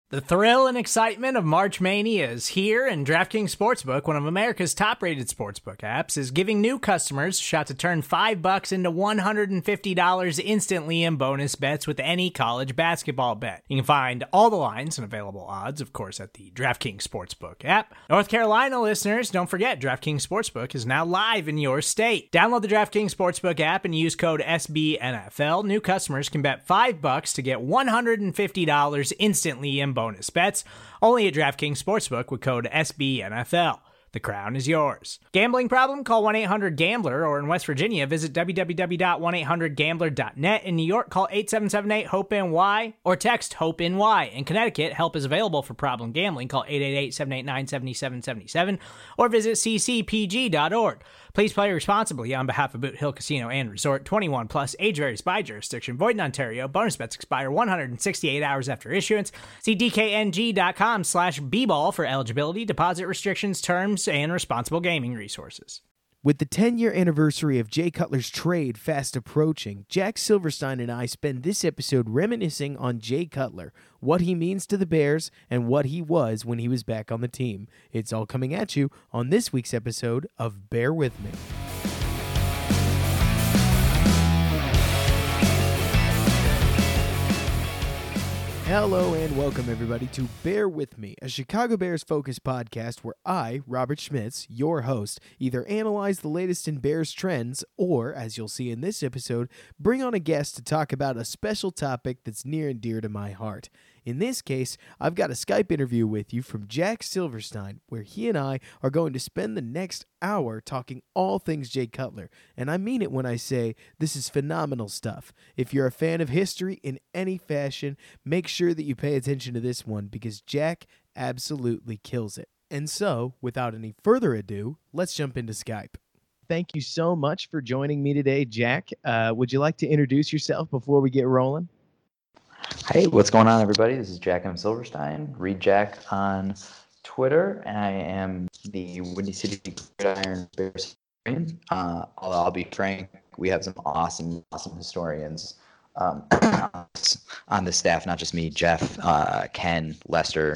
The thrill and excitement of March Mania is here, and DraftKings Sportsbook, one of America's top-rated sportsbook apps, is giving new customers a shot to turn $5 into $150 instantly in bonus bets with any college basketball bet. You can find all the lines and available odds, of course, at the DraftKings Sportsbook app. North Carolina listeners, don't forget, DraftKings Sportsbook is now live in your state. Download the DraftKings Sportsbook app and use code SBNFL. New customers can bet $5 to get $150 instantly in bonus bets, only at DraftKings Sportsbook with code SBNFL. The crown is yours. Gambling problem? Call 1-800-GAMBLER, or in West Virginia, visit www.1800gambler.net. In New York, call 877-8-HOPE-NY or text HOPE-NY. In Connecticut, help is available for problem gambling. Call 888-789-7777 or visit ccpg.org. Please play responsibly on behalf of Boot Hill Casino and Resort. 21 plus, age varies by jurisdiction. Void in Ontario. Bonus bets expire 168 hours after issuance. See dkng.com/bball for eligibility, deposit restrictions, terms, and responsible gaming resources. With the 10-year anniversary of Jay Cutler's trade fast approaching, Jack Silverstein and I spend this episode reminiscing on Jay Cutler, what he means to the Bears, and what he was when he was back on the team. It's all coming at you on this week's episode of Bear With Me. Hello and welcome everybody to Bear With Me, a Chicago Bears-focused podcast where I, Robert Schmitz, your host, either analyze the latest in Bears trends or, as you'll see in this episode, bring on a guest to talk about a special topic that's near and dear to my heart. In this case, I've got a Skype interview with you from Jack Silverstein, where he and I are going to spend the next hour talking all things Jay Cutler. And I mean it when I say this is phenomenal stuff. If you're a fan of history in any fashion, make sure that you pay attention to this one because Jack absolutely kills it. And so, without any further ado, let's jump into Skype. Thank you so much for joining me today, Jack. Would you like to introduce yourself before we get rolling? Hey, what's going on, everybody? This is Jack M. Silverstein. Read Jack on Twitter. I am the Windy City Gridiron Bears historian. Although I'll be frank, we have some awesome historians on the staff. Not just me, Jeff, Ken, Lester.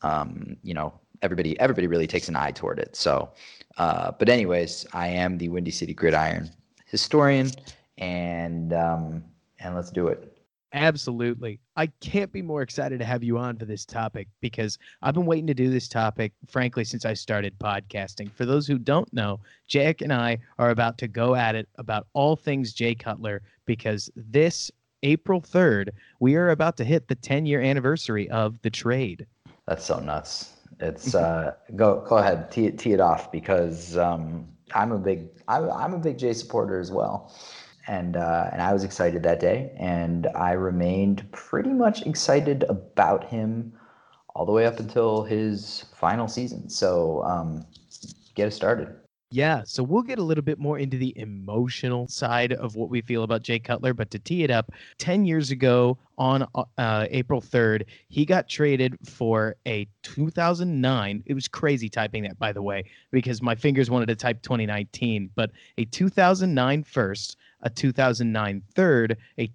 Everybody really takes an eye toward it. So, but anyways, I am the Windy City Gridiron historian, and let's do it. Absolutely. I can't be more excited to have you on for this topic because I've been waiting to do this topic, frankly, since I started podcasting. For those who don't know, Jack and I are about to go at it about all things Jay Cutler because this April 3rd, we are about to hit the 10-year anniversary of the trade. That's so nuts. It's go ahead, tee it off because I'm a big Jay supporter as well. And I was excited that day, and I remained pretty much excited about him all the way up until his final season. So get us started. Yeah, so we'll get a little bit more into the emotional side of what we feel about Jay Cutler, but to tee it up, 10 years ago on April 3rd, he got traded for a 2009, it was crazy typing that, by the way, because my fingers wanted to type 2019, but a 2009 first, a 2009 third, a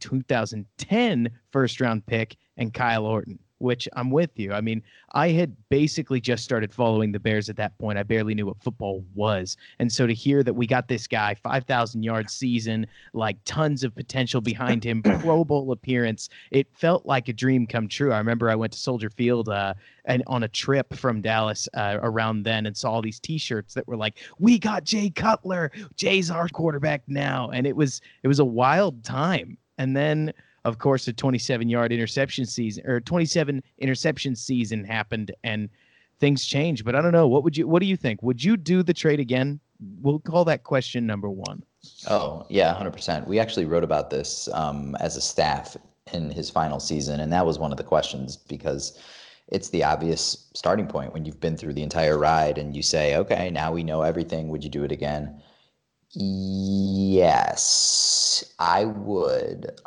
2010 first-round pick, and Kyle Orton, which I'm with you. I mean, I had basically just started following the Bears at that point. I barely knew what football was. And so to hear that we got this guy, 5,000-yard season, like tons of potential behind him, Pro Bowl appearance, it felt like a dream come true. I remember I went to Soldier Field and on a trip from Dallas around then and saw all these T-shirts that were like, "We got Jay Cutler. Jay's our quarterback now." And it was a wild time. And then, of course, the 27 interception season happened and things changed. But I don't know. What do you think? Would you do the trade again? We'll call that question number one. Oh, yeah, 100%. We actually wrote about this as a staff in his final season. And that was one of the questions because it's the obvious starting point when you've been through the entire ride and you say, okay, now we know everything. Would you do it again? Yes, I would.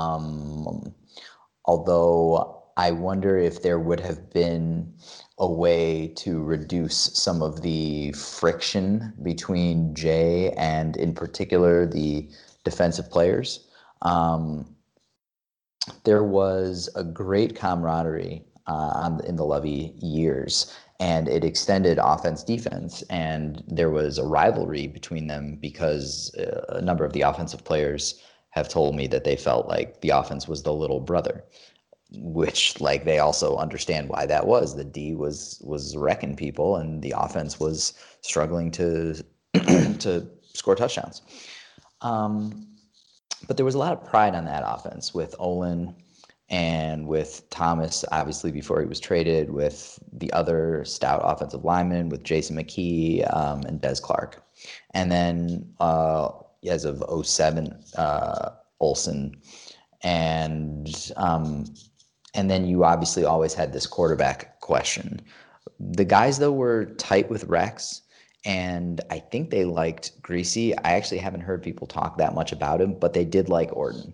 Although I wonder if there would have been a way to reduce some of the friction between Jay and, in particular, the defensive players. There was a great camaraderie in the Lovey years. And it extended offense defense. And there was a rivalry between them because a number of the offensive players have told me that they felt like the offense was the little brother, which like they also understand why that was. The D was wrecking people and the offense was struggling to to score touchdowns. But there was a lot of pride on that offense with Olin and with Thomas, obviously, before he was traded, with the other stout offensive linemen, with Jason McKee and Des Clark. And then as of 07, Olsen. And then you obviously always had this quarterback question. The guys, though, were tight with Rex. And I think they liked Greasy. I actually haven't heard people talk that much about him, but they did like Orton.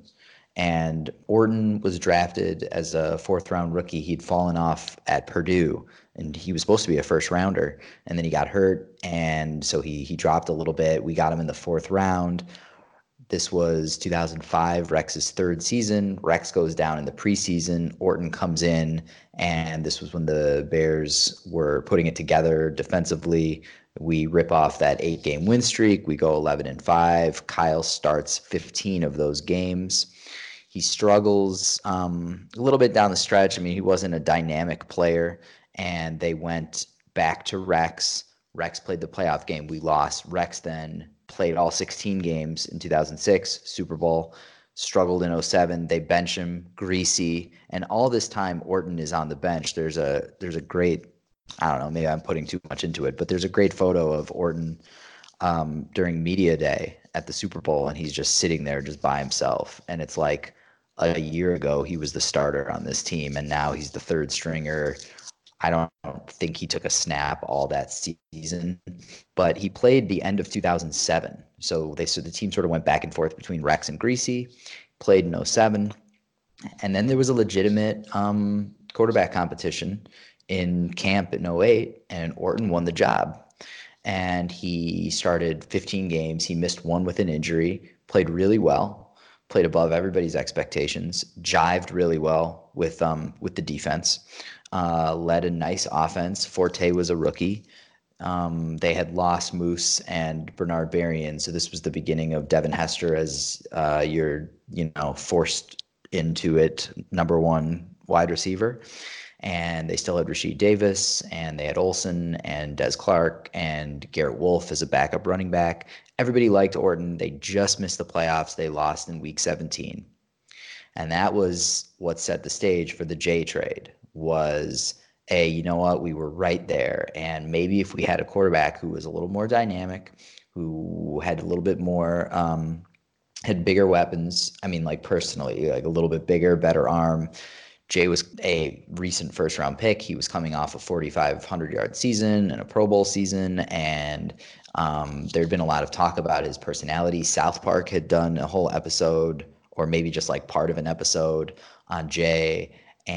And Orton was drafted as a fourth-round rookie. He'd fallen off at Purdue, and he was supposed to be a first-rounder. And then he got hurt, and so he dropped a little bit. We got him in the fourth round. This was 2005, Rex's third season. Rex goes down in the preseason. Orton comes in, and this was when the Bears were putting it together defensively. We rip off that 8-game win streak. We go 11-5. Kyle starts 15 of those games. He struggles a little bit down the stretch. I mean, he wasn't a dynamic player, and they went back to Rex. Rex played the playoff game. We lost. Rex then played all 16 games in 2006, Super Bowl, struggled in 07. They bench him, Greasy, and all this time Orton is on the bench. There's a great, I don't know, maybe I'm putting too much into it, but there's a great photo of Orton during media day at the Super Bowl, and he's just sitting there just by himself. And it's like a year ago he was the starter on this team, and now he's the third stringer. I don't think he took a snap all that season, but he played the end of 2007. So the team sort of went back and forth between Rex and Greasy, played in 07. And then there was a legitimate quarterback competition in camp in 08, and Orton won the job. And he started 15 games. He missed one with an injury, played really well, played above everybody's expectations, jived really well with the defense. Led a nice offense. Forte was a rookie. They had lost Moose and Bernard Berrien, so this was the beginning of Devin Hester as your forced into it number one wide receiver. And they still had Rasheed Davis, and they had Olsen and Des Clark and Garrett Wolfe as a backup running back. Everybody liked Orton. They just missed the playoffs. They lost in week 17. And that was what set the stage for the J trade. Was, hey, you know what? We were right there. And maybe if we had a quarterback who was a little more dynamic, who had a little bit more, had bigger weapons. I mean, like personally, like a little bit bigger, better arm. Jay was a recent first-round pick. He was coming off a 4,500-yard season and a Pro Bowl season, and there'd been a lot of talk about his personality. South Park had done a whole episode, or maybe just like part of an episode, on Jay.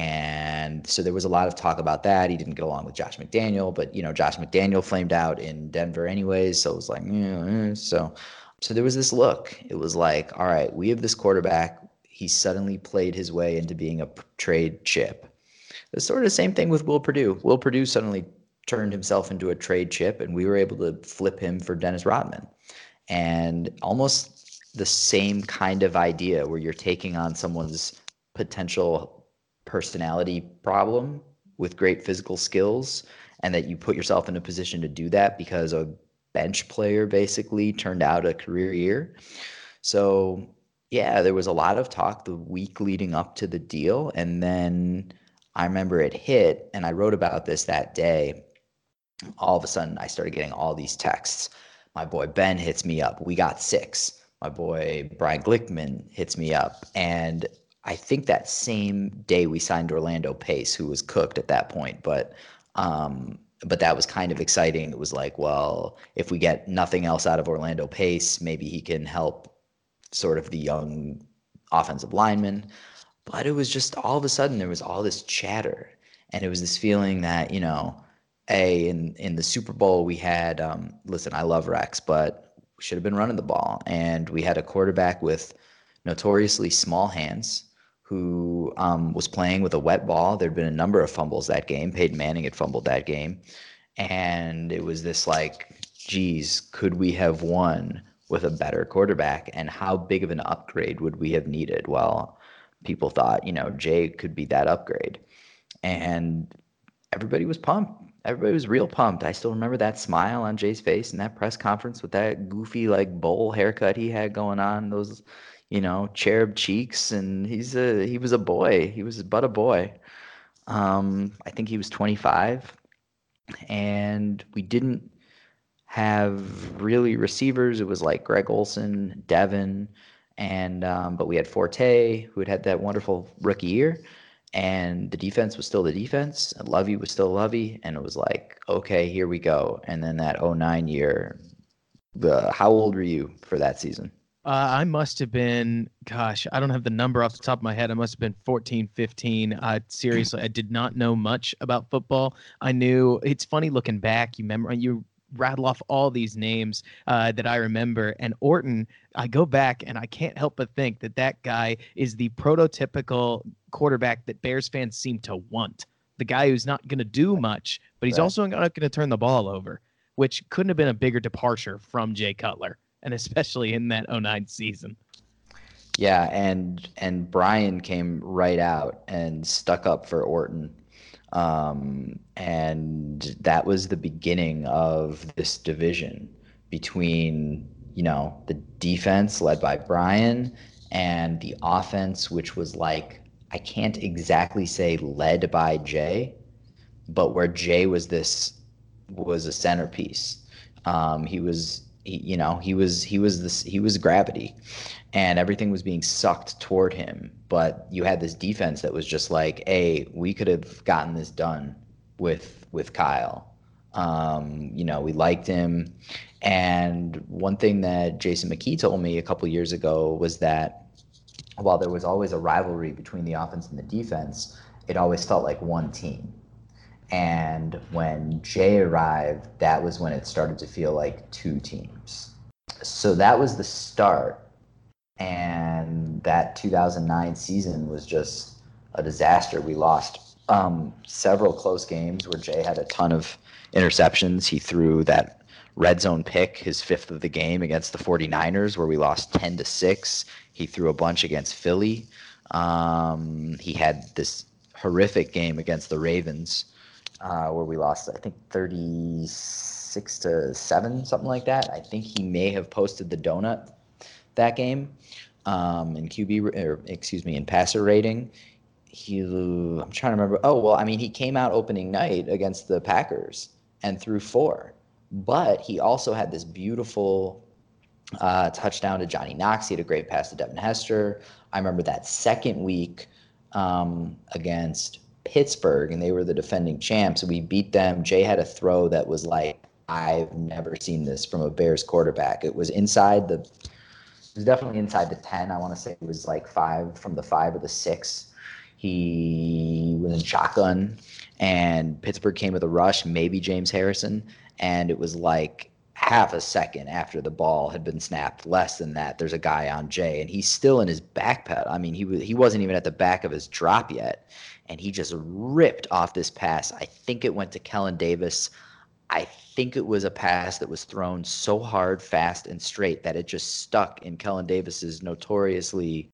And so there was a lot of talk about that. He didn't get along with Josh McDaniel, but Josh McDaniel flamed out in Denver anyways. So it was like, so there was this look. It was like, all right, we have this quarterback. He suddenly played his way into being a trade chip. It's sort of the same thing with Will Perdue. Will Perdue suddenly turned himself into a trade chip, and we were able to flip him for Dennis Rodman. And almost the same kind of idea where you're taking on someone's potential personality problem with great physical skills, and that you put yourself in a position to do that because a bench player basically turned out a career year. So yeah, there was a lot of talk the week leading up to the deal, and then I remember it hit, and I wrote about this that day. All of a sudden I started getting all these texts. My boy Ben hits me up. We got 6. My boy Brian Glickman hits me up, and I think that same day we signed Orlando Pace, who was cooked at that point, but that was kind of exciting. It was like, well, if we get nothing else out of Orlando Pace, maybe he can help sort of the young offensive lineman. But it was just all of a sudden there was all this chatter, and it was this feeling that, in the Super Bowl we had, listen, I love Rex, but we should have been running the ball, and we had a quarterback with notoriously small hands, who was playing with a wet ball. There'd been a number of fumbles that game. Peyton Manning had fumbled that game. And it was this like, geez, could we have won with a better quarterback? And how big of an upgrade would we have needed? Well, people thought, Jay could be that upgrade. And everybody was pumped. Everybody was real pumped. I still remember that smile on Jay's face in that press conference with that goofy like bowl haircut he had going on, those, cherub cheeks, and he was a boy. He was but a boy. I think he was 25, and we didn't have really receivers. It was like Greg Olsen, Devin, and but we had Forte, who had that wonderful rookie year, and the defense was still the defense, and Lovey was still Lovey, and it was like, okay, here we go. And then that 09 year, how old were you for that season? I must have been, gosh, I don't have the number off the top of my head. I must have been 14, 15. Seriously, I did not know much about football. I knew, it's funny looking back, you rattle off all these names that I remember. And Orton, I go back and I can't help but think that guy is the prototypical quarterback that Bears fans seem to want. The guy who's not going to do much, but he's also not going to turn the ball over, which couldn't have been a bigger departure from Jay Cutler, and especially in that 09 season. Yeah, and Brian came right out and stuck up for Orton. And that was the beginning of this division between, the defense led by Brian and the offense, which was like, I can't exactly say led by Jay, but where Jay was a centerpiece. He was gravity, and everything was being sucked toward him. But you had this defense that was just like, hey, we could have gotten this done with Kyle. We liked him. And one thing that Jason McKee told me a couple years ago was that while there was always a rivalry between the offense and the defense, it always felt like one team. And when Jay arrived, that was when it started to feel like two teams. So that was the start. And that 2009 season was just a disaster. We lost several close games where Jay had a ton of interceptions. He threw that red zone pick, his fifth of the game, against the 49ers, where we lost 10-6. He threw a bunch against Philly. He had this horrific game against the Ravens, where we lost, I think, 36-7, something like that. I think he may have posted the donut that game in passer rating. I'm trying to remember. Oh, well, I mean, he came out opening night against the Packers and threw 4. But he also had this beautiful touchdown to Johnny Knox. He had a great pass to Devin Hester. I remember that second week against Pittsburgh, and they were the defending champs. We beat them. Jay had a throw that was like, I've never seen this from a Bears quarterback. It was definitely inside the 10. I want to say it was like 5 from the 5 or the 6. He was in shotgun, and Pittsburgh came with a rush, maybe James Harrison, and it was like half a second after the ball had been snapped, less than that, there's a guy on Jay, and he's still in his back pedal. I mean, he wasn't even at the back of his drop yet, and he just ripped off this pass. I think it went to Kellen Davis. I think it was a pass that was thrown so hard, fast, and straight that it just stuck in Kellen Davis's notoriously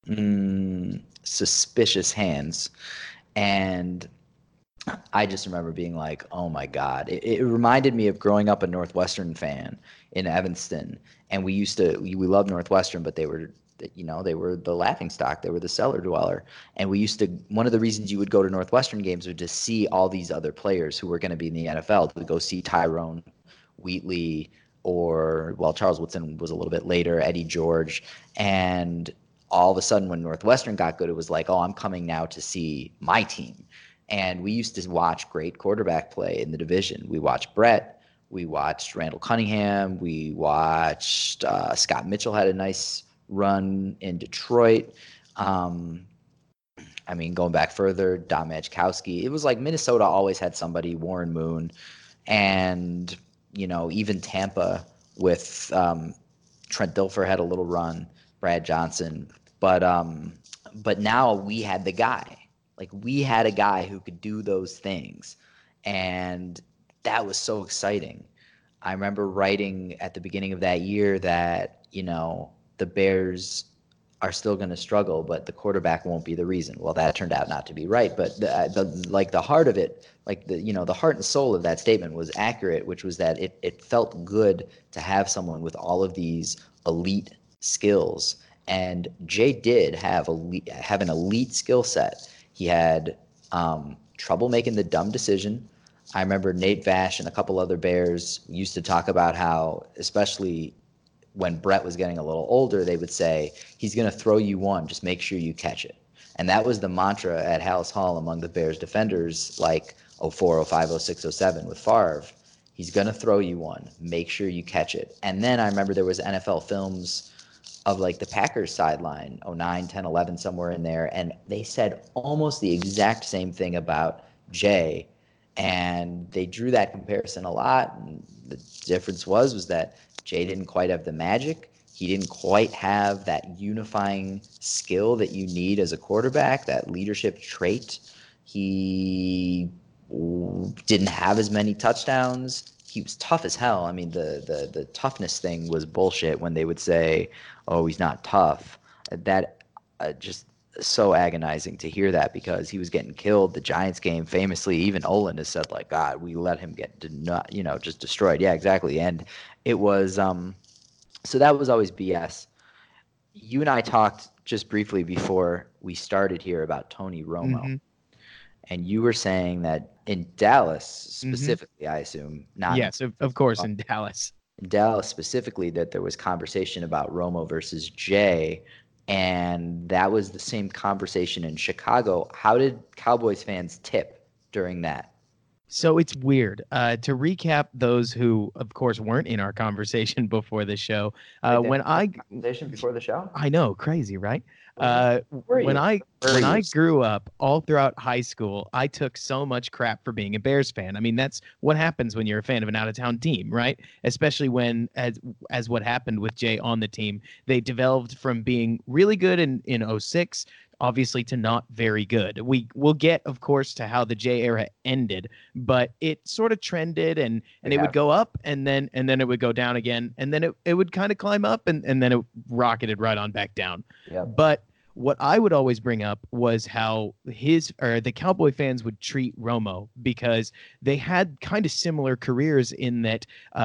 suspicious hands. And I just remember being like, oh my God. It reminded me of growing up a Northwestern fan in Evanston. And we loved Northwestern, but they were the laughingstock. They were the cellar dweller. And one of the reasons you would go to Northwestern games was to see all these other players who were going to be in the NFL, to go see Tyrone Wheatley, or, well, Charles Woodson was a little bit later, Eddie George. And all of a sudden when Northwestern got good, it was like, oh, I'm coming now to see my team. And we used to watch great quarterback play in the division. We watched Brett. We watched Randall Cunningham. We watched Scott Mitchell had a nice run in Detroit. Going back further, Dom Majkowski. It was like Minnesota always had somebody, Warren Moon, and, even Tampa with Trent Dilfer had a little run, Brad Johnson. But But now we had the guy. Like, we had a guy who could do those things. And that was so exciting. I remember writing at the beginning of that year that, the Bears are still going to struggle, but the quarterback won't be the reason. Well, that turned out not to be right. But the heart of it, the heart and soul of that statement was accurate, which was that it felt good to have someone with all of these elite skills. And Jay did have an elite skill set. He had trouble making the dumb decision. I remember Nate Vash and a couple other Bears used to talk about how, especially when Brett was getting a little older, they would say, he's going to throw you one, just make sure you catch it. And that was the mantra at Hallis Hall among the Bears defenders, like 04, 05, 06, 07 with Favre. He's going to throw you one, make sure you catch it. And then I remember there was NFL films of like the Packers sideline, 09, 10, 11, somewhere in there, and they said almost the exact same thing about Jay. And they drew that comparison a lot. And the difference was that Jay didn't quite have the magic. He didn't quite have that unifying skill that you need as a quarterback, that leadership trait. He didn't have as many touchdowns. He was tough as hell. I mean, the toughness thing was bullshit when they would say, oh, he's not tough. That just so agonizing to hear that, because he was getting killed. The Giants game, famously, even Olin has said, like, God, we let him get just destroyed. Yeah, exactly. And it was so that was always BS. You and I talked just briefly before we started here about Tony Romo. Mm-hmm. And you were saying that in Dallas specifically, I assume, not yes, of course, in Dallas. In Dallas specifically, that there was conversation about Romo versus Jay. And that was the same conversation in Chicago. How did Cowboys fans tip during that? So it's weird. To recap those who, of course, weren't in our conversation before the show. Before the show? I know, crazy, right? When I grew up, all throughout high school, I took so much crap for being a Bears fan. I mean, that's what happens when you're a fan of an out-of-town team, right? Especially when, as what happened with Jay on the team, they developed from being really good in 06, obviously, to not very good. We'll get, of course, to how the Jay era ended, but it sort of trended and it would go up and then it would go down again, and then it would kind of climb up and then it rocketed right on back down. Yep. But what I would always bring up was how the Cowboy fans would treat Romo, because they had kind of similar careers in that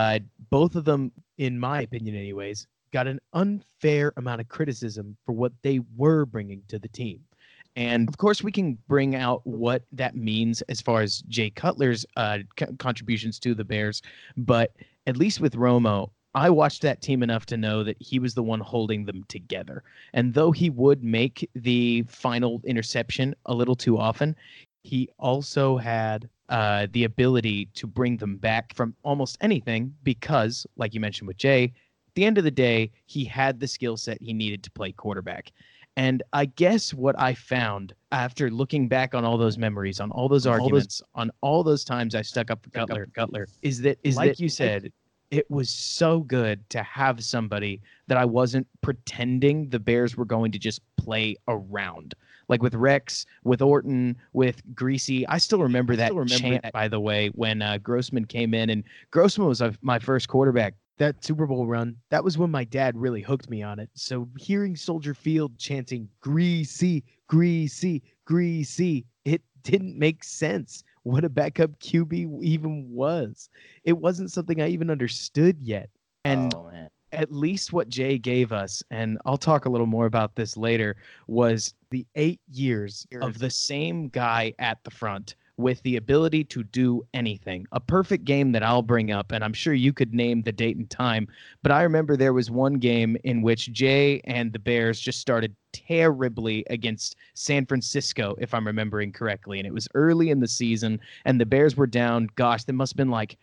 both of them, in my opinion anyways, got an unfair amount of criticism for what they were bringing to the team. And of course, we can bring out what that means as far as Jay Cutler's contributions to the Bears. But at least with Romo, I watched that team enough to know that he was the one holding them together. And though he would make the final interception a little too often, he also had the ability to bring them back from almost anything, because, like you mentioned with Jay, at the end of the day, he had the skill set he needed to play quarterback. And I guess what I found after looking back on all those memories, on all those arguments, on all those times I stuck up for Cutler, is that, like you said, it was so good to have somebody that I wasn't pretending the Bears were going to just play around. Like with Rex, with Orton, with Greasy. I still remember that chant, by the way, when Grossman came in. And Grossman was my first quarterback. That Super Bowl run, that was when my dad really hooked me on it. So hearing Soldier Field chanting, Greasy, Greasy, Greasy, it didn't make sense what a backup QB even was. It wasn't something I even understood yet. And at least what Jay gave us, and I'll talk a little more about this later, was the 8 years of the same guy at the front with the ability to do anything. A perfect game that I'll bring up, and I'm sure you could name the date and time, but I remember there was one game in which Jay and the Bears just started terribly against San Francisco, if I'm remembering correctly, and it was early in the season, and the Bears were down, gosh, there must have been like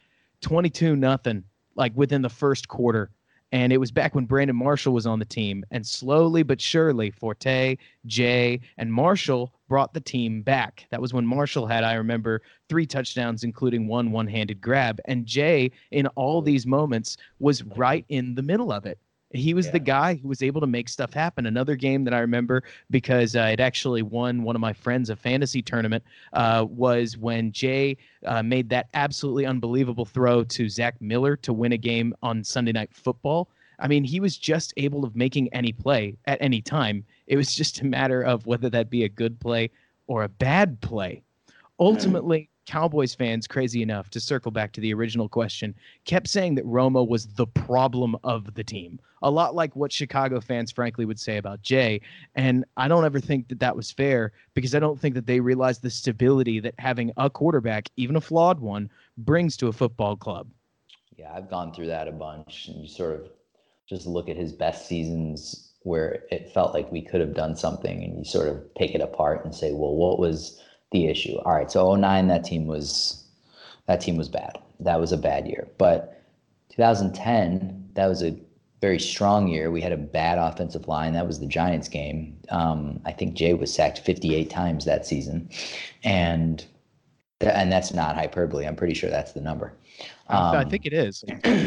22-0, like within the first quarter. And it was back when Brandon Marshall was on the team. And slowly but surely, Forte, Jay, and Marshall brought the team back. That was when Marshall had, I remember, 3 touchdowns, including one-handed grab. And Jay, in all these moments, was right in the middle of it. He was the guy who was able to make stuff happen. Another game that I remember because it actually won one of my friends a fantasy tournament was when Jay made that absolutely unbelievable throw to Zach Miller to win a game on Sunday Night Football. I mean, he was just able to making any play at any time. It was just a matter of whether that be a good play or a bad play. Ultimately, Cowboys fans, crazy enough to circle back to the original question, kept saying that Romo was the problem of the team. A lot like what Chicago fans, frankly, would say about Jay. And I don't ever think that that was fair because I don't think that they realize the stability that having a quarterback, even a flawed one, brings to a football club. Yeah, I've gone through that a bunch. And you sort of just look at his best seasons where it felt like we could have done something, and you sort of pick it apart and say, well, what was the issue? All right, so 2009, that team was bad. That was a bad year. But 2010, that was a very strong year. We had a bad offensive line. That was the Giants game. I think Jay was sacked 58 times that season, and that's not hyperbole. I'm pretty sure that's the number. I think it is.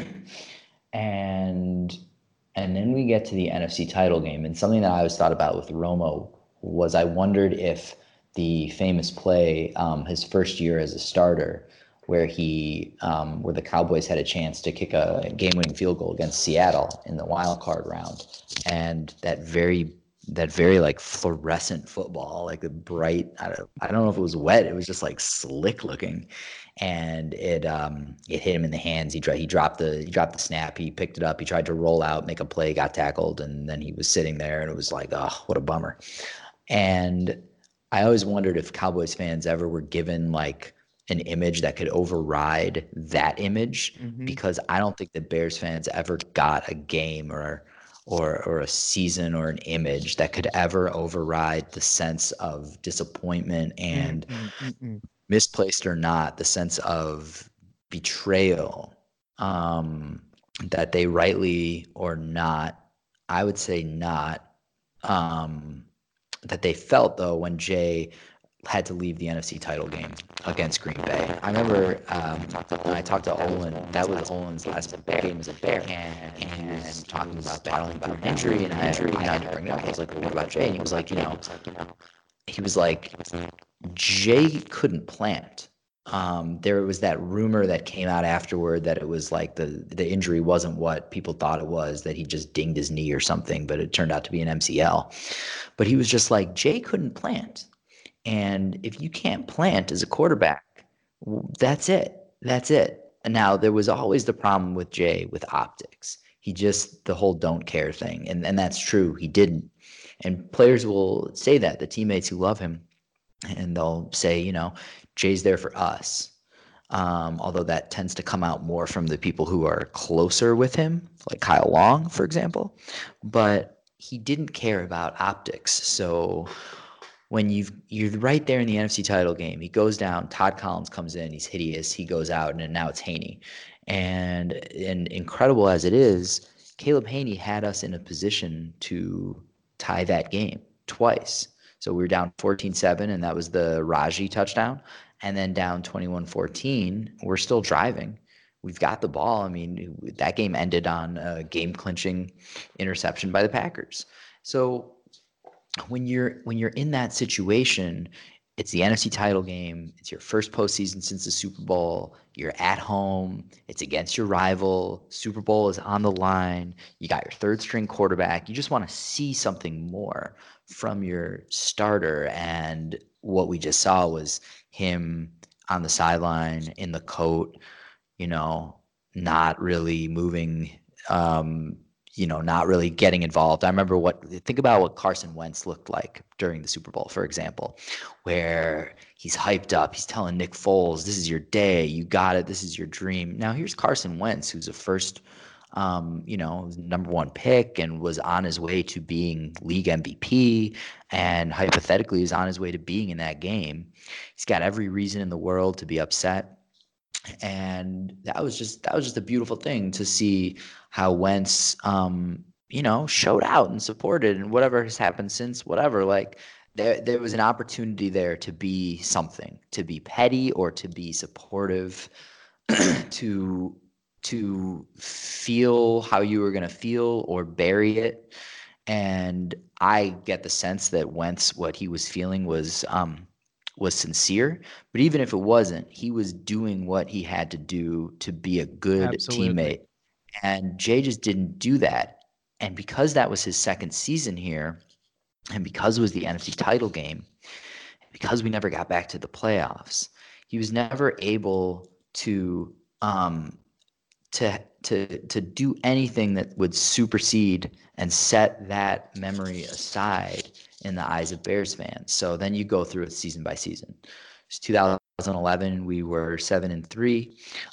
And then we get to the NFC title game, and something that I always thought about with Romo was I wondered if the famous play, his first year as a starter, where where the Cowboys had a chance to kick a game-winning field goal against Seattle in the wild card round, and that very like fluorescent football, like the bright, I don't know if it was wet, it was just like slick looking, and it hit him in the hands. He dropped the snap, he picked it up, he tried to roll out, make a play, got tackled, and then he was sitting there, and it was like, oh, what a bummer. And I always wondered if Cowboys fans ever were given like an image that could override that image, because I don't think that Bears fans ever got a game or a season or an image that could ever override the sense of disappointment and misplaced or not, the sense of betrayal that they rightly or not, I would say not, that they felt though when Jay had to leave the NFC title game against Green Bay. I remember when I talked to Olin, that was Olin's last game as a Bear, and he was talking about battling through an injury, and I had to bring it up. I was like, well, what about Jay? And he was like, Jay couldn't plant. There was that rumor that came out afterward that it was like the injury wasn't what people thought it was, that he just dinged his knee or something, but it turned out to be an MCL. But he was just like, Jay couldn't plant. And if you can't plant as a quarterback, that's it. That's it. And now there was always the problem with Jay with optics. He just, the whole don't care thing. And that's true. He didn't. And players will say that, the teammates who love him, and they'll say, Jay's there for us. Although that tends to come out more from the people who are closer with him, like Kyle Long, for example. But he didn't care about optics. So when you're right there in the NFC title game, he goes down, Todd Collins comes in, he's hideous, he goes out, and now it's Haney. And incredible as it is, Caleb Haney had us in a position to tie that game twice. So we were down 14-7, and that was the Raji touchdown. And then down 21-14, we're still driving. We've got the ball. I mean, that game ended on a game-clinching interception by the Packers. So when you're in that situation, it's the NFC title game. It's your first postseason since the Super Bowl. You're at home. It's against your rival. Super Bowl is on the line. You got your third string quarterback. You just want to see something more from your starter. And what we just saw was him on the sideline in the coat, not really moving, not really getting involved. I remember think about what Carson Wentz looked like during the Super Bowl, for example, where he's hyped up. He's telling Nick Foles, this is your day. You got it. This is your dream. Now here's Carson Wentz, who's a first, number one pick and was on his way to being league MVP and hypothetically is on his way to being in that game. He's got every reason in the world to be upset. And that was just a beautiful thing to see how Wentz, showed out and supported, and whatever has happened since, whatever, like there was an opportunity there to be something, to be petty or to be supportive, to to feel how you were going to feel or bury it. And I get the sense that Wentz, what he was feeling was sincere. But even if it wasn't, he was doing what he had to do to be a good teammate. And Jay just didn't do that. And because that was his second season here, and because it was the NFC title game, because we never got back to the playoffs, he was never able to do anything that would supersede and set that memory aside in the eyes of Bears fans. So then you go through it season by season. It's 2011, we were 7-3.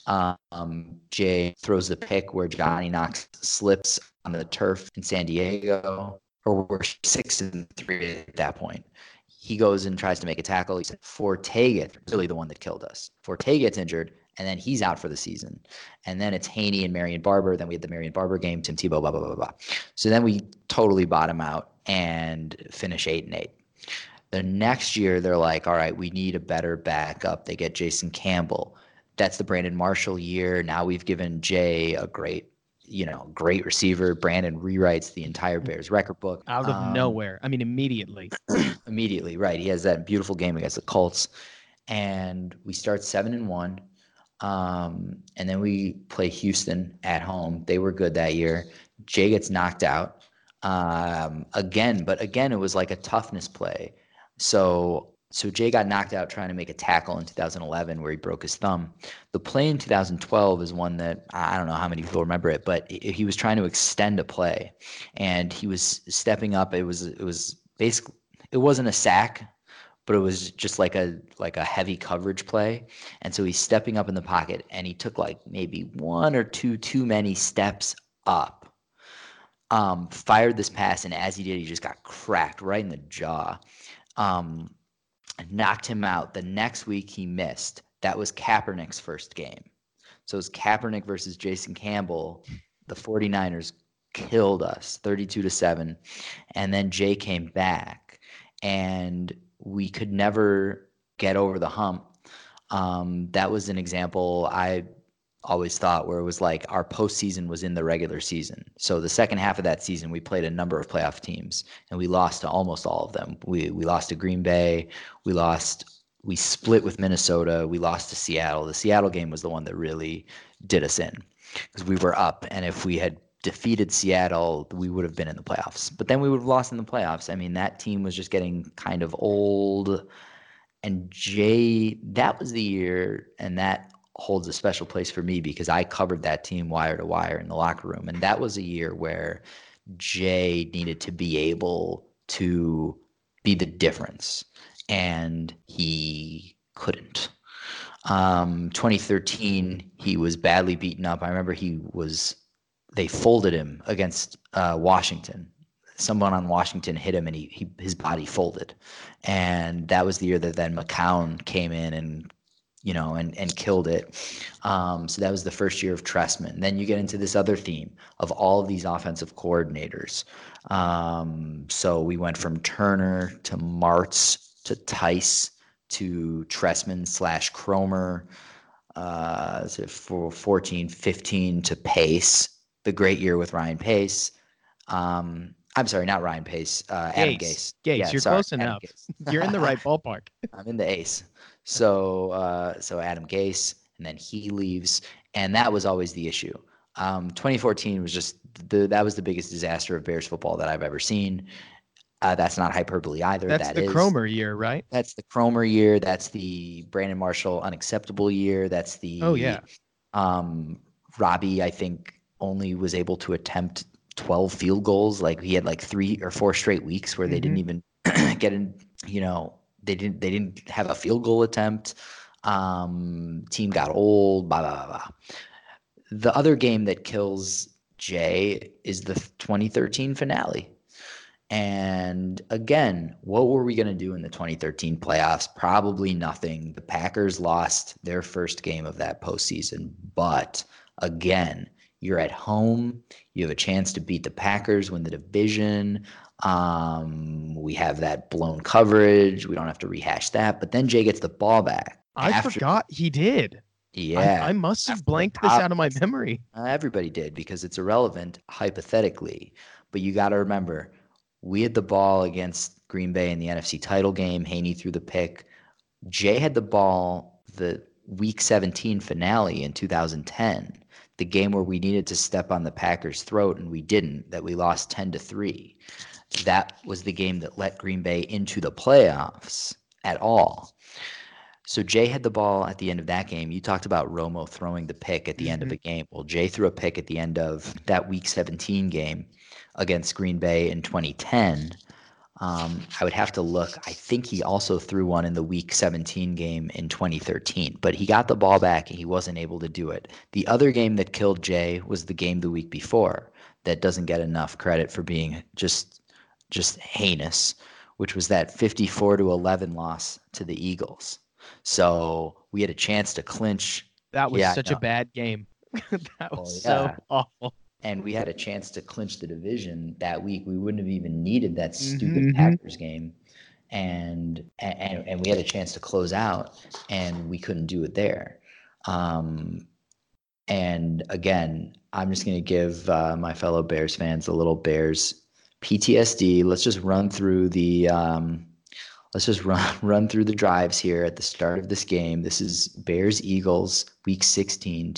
Jay throws the pick where Johnny Knox slips on the turf in San Diego, or we're 6-3 at that point. He goes and tries to make a tackle. He said, Forte gets really the one that killed us. Forte gets injured, and then he's out for the season. And then it's Haney and Marion Barber. Then we had the Marion Barber game, Tim Tebow, blah, blah, blah, blah. So then we totally bottom out and finish 8-8. The next year, they're like, all right, we need a better backup. They get Jason Campbell. That's the Brandon Marshall year. Now we've given Jay a great receiver. Brandon rewrites the entire Bears record book. Out of nowhere. I mean, immediately. Immediately, right. He has that beautiful game against the Colts. And we start 7-1. And then we play Houston at home. They were good that year. Jay gets knocked out again, but again, it was like a toughness play. So Jay got knocked out trying to make a tackle in 2011 where he broke his thumb. The play in 2012 is one that I don't know how many people remember it, but he was trying to extend a play, and he was stepping up. It was basically, it wasn't a sack, but it was just like a heavy coverage play. And so he's stepping up in the pocket, and he took like maybe one or two too many steps up, fired this pass, and as he did, he just got cracked right in the jaw, knocked him out. The next week he missed. That was Kaepernick's first game. So it was Kaepernick versus Jason Campbell. The 49ers killed us 32-7. And then Jay came back, and we could never get over the hump. That was an example I always thought where it was like our postseason was in the regular season. So the second half of that season, we played a number of playoff teams, and we lost to almost all of them. We lost to Green Bay. We split with Minnesota. We lost to Seattle. The Seattle game was the one that really did us in because we were up. And if we had defeated Seattle, we would have been in the playoffs. But then we would have lost in the playoffs. I mean, that team was just getting kind of old. And Jay, that was the year, and that holds a special place for me because I covered that team wire to wire in the locker room. And that was a year where Jay needed to be able to be the difference, and he couldn't. 2013, he was badly beaten up. I remember they folded him against Washington. Someone on Washington hit him, and his body folded. And that was the year that then McCown came in and killed it. So that was the first year of Trestman. Then you get into this other theme of all of these offensive coordinators. So we went from Turner to Martz to Tice to Trestman / Cromer, for 14-15 to Pace, the great year with Ryan Pace. I'm sorry, not Ryan Pace, Adam Gase. You're close enough. You're in the right ballpark. I'm in the ace. So Adam Gase, and then he leaves, and that was always the issue. 2014 was just that was the biggest disaster of Bears football that I've ever seen. That's not hyperbole either. That's the Cromer year, right? That's the Cromer year. That's the Brandon Marshall unacceptable year. That's the Robbie, I think, only was able to attempt 12 field goals. Like he had like 3 or 4 straight weeks where they didn't even get in, they didn't have a field goal attempt. Team got old, blah, blah, blah, blah. The other game that kills Jay is the 2013 finale. And again, what were we going to do in the 2013 playoffs? Probably nothing. The Packers lost their first game of that postseason. But again, you're at home. You have a chance to beat the Packers, win the division. We have that blown coverage. We don't have to rehash that. But then Jay gets the ball back. I forgot he did. Yeah. I must have After the blanked this top- out of my memory. Everybody did because it's irrelevant hypothetically. But you got to remember, we had the ball against Green Bay in the NFC title game. Haney threw the pick. Jay had the ball the Week 17 finale in 2010, the game where we needed to step on the Packers' throat and we didn't, that we lost 10-3. That was the game that let Green Bay into the playoffs at all. So Jay had the ball at the end of that game. You talked about Romo throwing the pick at the end of a game. Well, Jay threw a pick at the end of that Week 17 game against Green Bay in 2010. I would have to look. I think he also threw one in the Week 17 game in 2013, but he got the ball back and he wasn't able to do it. The other game that killed Jay was the game the week before that doesn't get enough credit for being just heinous, which was that 54-11 loss to the Eagles. So we had a chance to clinch. That was Yeah, such no. a bad game. That was yeah. so awful. And we had a chance to clinch the division that week. We wouldn't have even needed that stupid Mhm. Packers game. And we had a chance to close out, and we couldn't do it there. And again, I'm just going to give my fellow Bears fans a little Bears PTSD. Let's just run through the run through the drives here at the start of this game. This is Bears Eagles Week 16,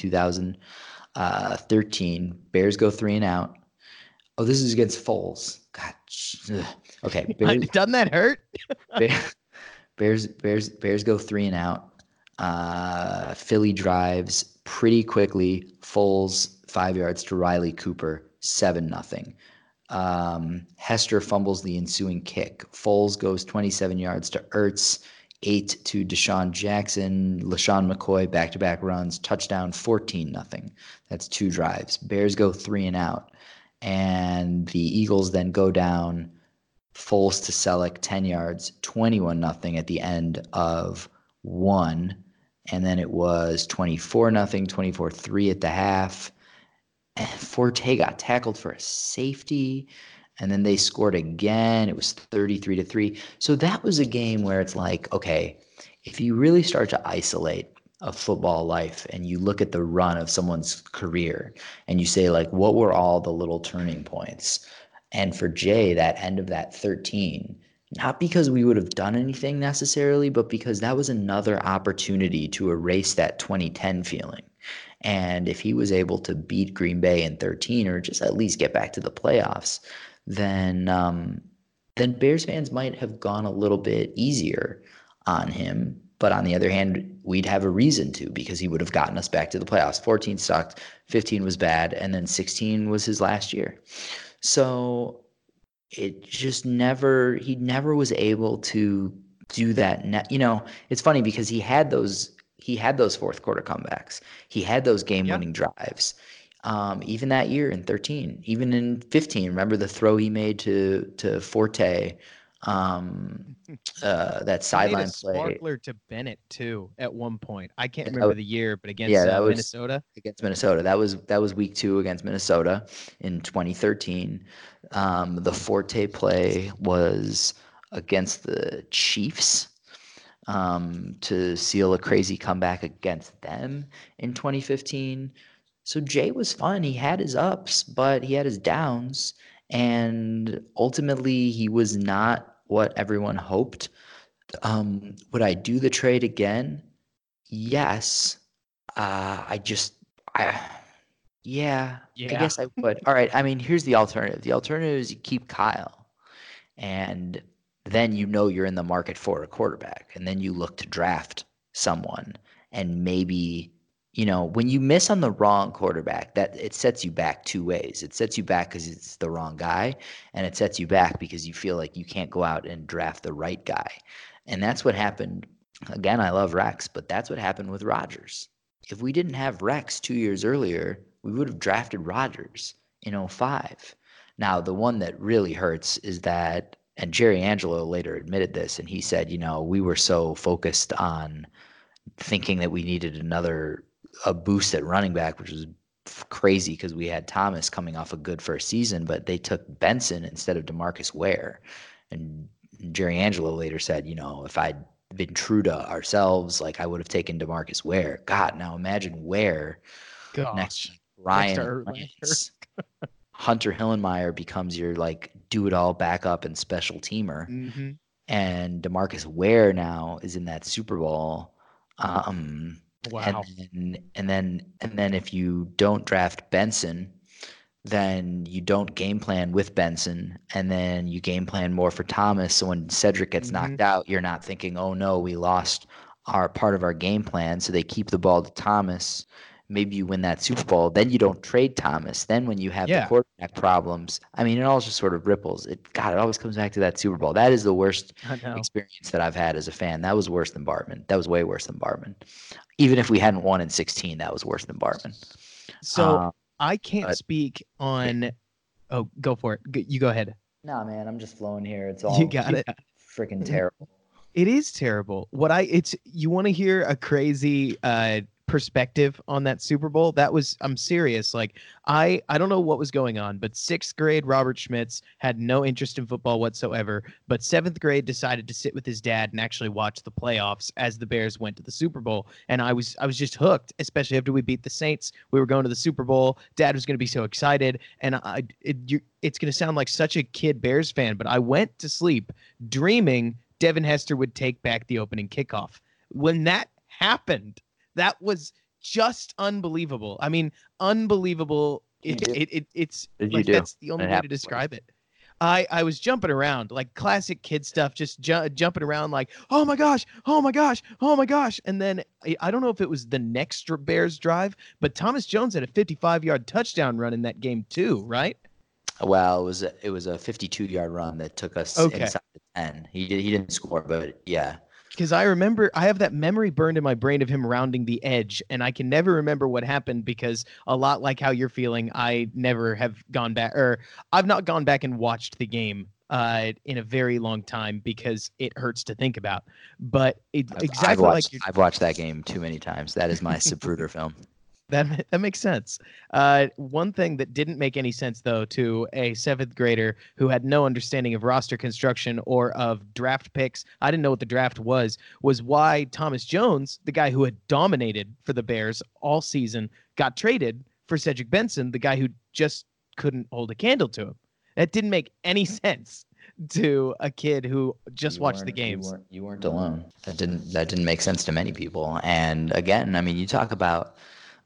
2013. Bears go 3 and out. Oh, this is against Foles. God. Okay. Doesn't that hurt? Bears go 3 and out. Philly drives pretty quickly. Foles 5 yards to Riley Cooper, 7-0. Hester fumbles the ensuing kick. Foles goes 27 yards to Ertz, 8 to Deshaun Jackson. LaShawn McCoy back-to-back runs, touchdown, 14-0. That's 2 drives. Bears go 3 and out. And the Eagles then go down. Foles to Selleck, 10 yards, 21-0 at the end of 1. And then it was 24-0, 24-3 at the half. And Forte got tackled for a safety, and then they scored again. It was 33-3. So that was a game where it's like, okay, if you really start to isolate a football life and you look at the run of someone's career and you say, like, what were all the little turning points? And for Jay, that end of that 13, not because we would have done anything necessarily, but because that was another opportunity to erase that 2010 feeling. And if he was able to beat Green Bay in 13 or just at least get back to the playoffs, then Bears fans might have gone a little bit easier on him. But on the other hand, we'd have a reason to, because he would have gotten us back to the playoffs. 14 sucked, 15 was bad, and then 16 was his last year. So it just he never was able to do that. It's funny because he had those fourth quarter comebacks. He had those game-winning drives. Even that year in 13, even in 15, remember the throw he made to Forte, that sideline play. Sparkler to Bennett too at one point. I can't remember the year, but against Minnesota. Against Minnesota, that was week 2 against Minnesota in 2013. The Forte play was against the Chiefs. To seal a crazy comeback against them in 2015. So Jay was fun. He had his ups, but he had his downs. And ultimately, he was not what everyone hoped. Would I do the trade again? Yes. I guess I would. All right. I mean, here's the alternative. The alternative is you keep Kyle. And then you're in the market for a quarterback, and then you look to draft someone. And maybe, when you miss on the wrong quarterback, that it sets you back 2 ways. It sets you back because it's the wrong guy, and it sets you back because you feel like you can't go out and draft the right guy. And that's what happened. Again, I love Rex, but that's what happened with Rodgers. If we didn't have Rex 2 years earlier, we would have drafted Rodgers in 2005. Now, the one that really hurts is that, and Jerry Angelo later admitted this, and he said, we were so focused on thinking that we needed a boost at running back, which was crazy because we had Thomas coming off a good first season, but they took Benson instead of DeMarcus Ware. And Jerry Angelo later said, if I'd been true to ourselves, like I would have taken DeMarcus Ware. God, now imagine Ware next to Gosh. Next to Ryan Erlander. Lance. Hunter Hillenmeyer becomes your like do it all backup and special teamer, Mm-hmm. and DeMarcus Ware now is in that Super Bowl. Wow. And then if you don't draft Benson, then you don't game plan with Benson, and then you game plan more for Thomas. So when Cedric gets Mm-hmm. knocked out, you're not thinking, oh no, we lost our part of our game plan. So they keep the ball to Thomas. Maybe you win that Super Bowl. Then you don't trade Thomas. Then when you have the Yeah. quarterback problems, I mean, it all just sort of ripples. It always comes back to that Super Bowl. That is the worst I know. experience that I've had as a fan. That was worse than Bartman. That was way worse than Bartman. Even if we hadn't won in 16, that was worse than Bartman. So I can't but- speak on. Oh, go for it. You go ahead. No, man, I'm just flowing here. It's You got it. freaking terrible. It is terrible. You want to hear a crazy perspective on that Super Bowl? I'm serious. Like I don't know what was going on, but 6th grade Robert Schmitz had no interest in football whatsoever, but 7th grade decided to sit with his dad and actually watch the playoffs as the Bears went to the Super Bowl. And I was just hooked, especially after we beat the Saints. We were going to the Super Bowl. Dad was going to be so excited, and it's going to sound like such a kid Bears fan, but I went to sleep dreaming Devin Hester would take back the opening kickoff. When that happened, that was just unbelievable. I mean, unbelievable. It's like that's the only way to describe it. I was jumping around like classic kid stuff, just jumping around like, oh my gosh, oh my gosh, oh my gosh. And then I don't know if it was the next Bears drive, but Thomas Jones had a 55-yard touchdown run in that game too, right? Well, it was a 52-yard run that took us inside the 10. He didn't score, but yeah. Because I remember I have that memory burned in my brain of him rounding the edge, and I can never remember what happened because a lot like how you're feeling, I never have gone back, or I've not gone back and watched the game in a very long time because it hurts to think about. But I've watched that game too many times. That is my Zapruder film. That makes sense. One thing that didn't make any sense, though, to a 7th grader who had no understanding of roster construction or of draft picks, I didn't know what the draft was why Thomas Jones, the guy who had dominated for the Bears all season, got traded for Cedric Benson, the guy who just couldn't hold a candle to him. That didn't make any sense to a kid who just watched the games. You weren't alone. That didn't make sense to many people. And again, I mean, you talk about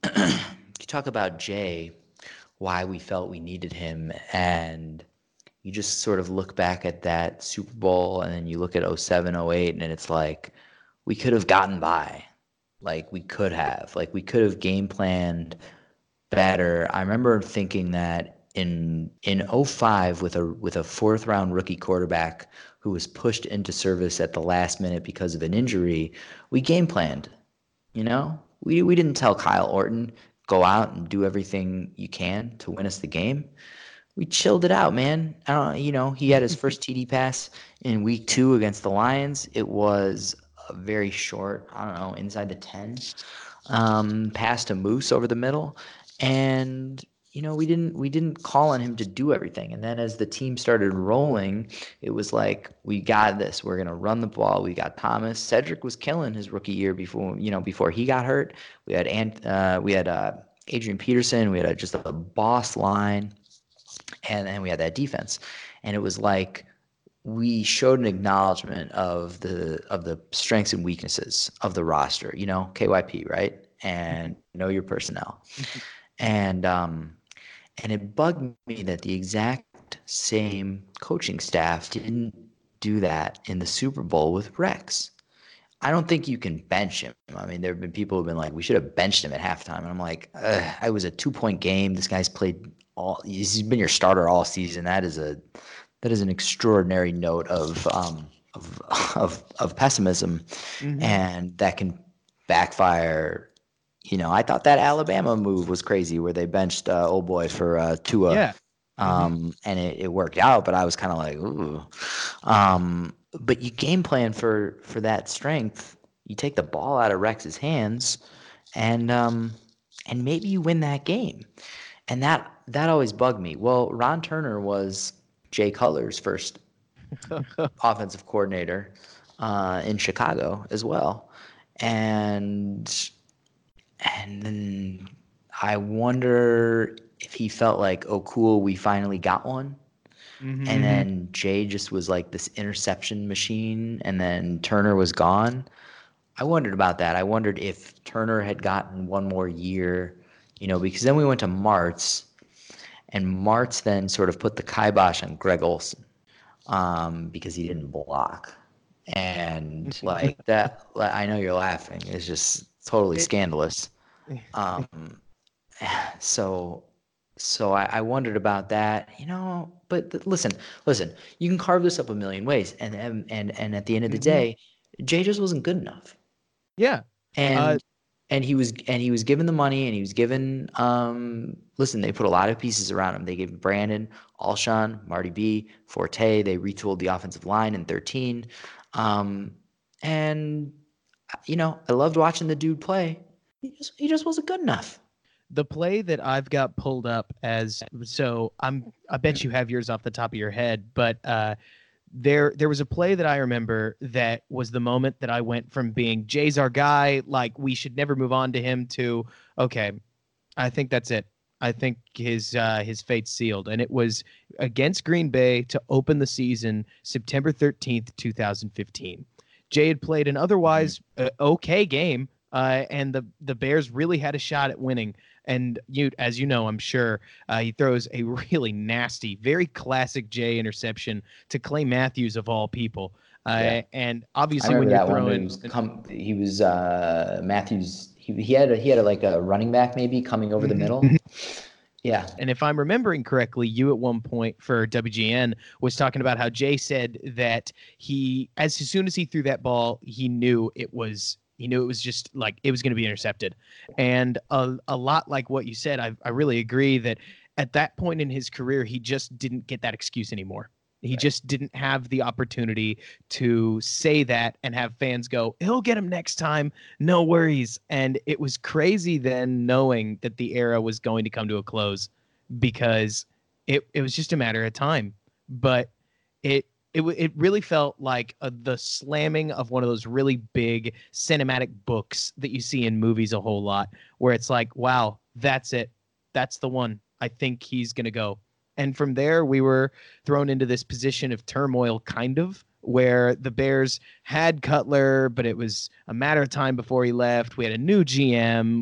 Jay, why we felt we needed him, and you just sort of look back at that Super Bowl and then you look at 07, 08, and it's like we could have gotten by. Like we could have game planned better. I remember thinking that in 05 with a 4th round rookie quarterback who was pushed into service at the last minute because of an injury, we game planned, you know? We didn't tell Kyle Orton, go out and do everything you can to win us the game. We chilled it out, man. He had his first TD pass in week 2 against the Lions. It was a very short, inside the 10, pass to Moose over the middle. And we didn't call on him to do everything. And then as the team started rolling, it was like, we got this. We're gonna run the ball. We got Thomas. Cedric was killing his rookie year before he got hurt. We had Adrian Peterson. We had just a boss line, and then we had that defense. And it was like we showed an acknowledgement of the strengths and weaknesses of the roster. KYP, right? And know your personnel. And it bugged me that the exact same coaching staff didn't do that in the Super Bowl with Rex. I don't think you can bench him. I mean, there have been people who have been like, we should have benched him at halftime. And I'm like, I was a 2-point game. This guy's he's been your starter all season. That is an extraordinary note of pessimism, Mm-hmm. and that can backfire. I thought that Alabama move was crazy where they benched old boy for Tua. Yeah. And it worked out, but I was kind of like, ooh. But you game plan for that strength. You take the ball out of Rex's hands, and maybe you win that game. And that always bugged me. Well, Ron Turner was Jay Cutler's first offensive coordinator. in Chicago as well, and then I wonder if he felt like, oh, cool, we finally got one. And then Jay just was like this interception machine, and then Turner was gone. I wondered about that. I wondered if Turner had gotten one more year, because then we went to Martz, and Martz then sort of put the kibosh on Greg Olsen because he didn't block. And like that, I know you're laughing. It's just totally scandalous. So I wondered about that, but listen, you can carve this up a million ways. And at the end of the day, Jay just wasn't good enough. Yeah. And he was given the money, and he was given listen, they put a lot of pieces around him. They gave Brandon, Alshon, Marty B, Forte. They retooled the offensive line in 2013. And I loved watching the dude play. He just wasn't good enough. The play that I've got pulled up I bet you have yours off the top of your head, but there was a play that I remember that was the moment that I went from being Jay's our guy, like we should never move on to him, to okay, I think that's it. I think his fate's sealed. And it was against Green Bay to open the season, September 13th, 2015. Jay had played an otherwise okay game, and the Bears really had a shot at winning. And as you know, I'm sure, he throws a really nasty, very classic Jay interception to Clay Matthews of all people. And obviously, when you're throwing, he was Matthews. He had like a running back maybe coming over the middle. Yeah. And if I'm remembering correctly, you at one point for WGN was talking about how Jay said that as soon as he threw that ball, he knew it was just like it was going to be intercepted. And a lot like what you said, I really agree that at that point in his career, he just didn't get that excuse anymore. He just didn't have the opportunity to say that and have fans go, he'll get him next time, no worries. And it was crazy then knowing that the era was going to come to a close, because it was just a matter of time. But it really felt like the slamming of one of those really big cinematic books that you see in movies a whole lot, where it's like, wow, that's it. That's the one. I think he's going to go. And from there, we were thrown into this position of turmoil, kind of, where the Bears had Cutler, but it was a matter of time before he left. We had a new GM.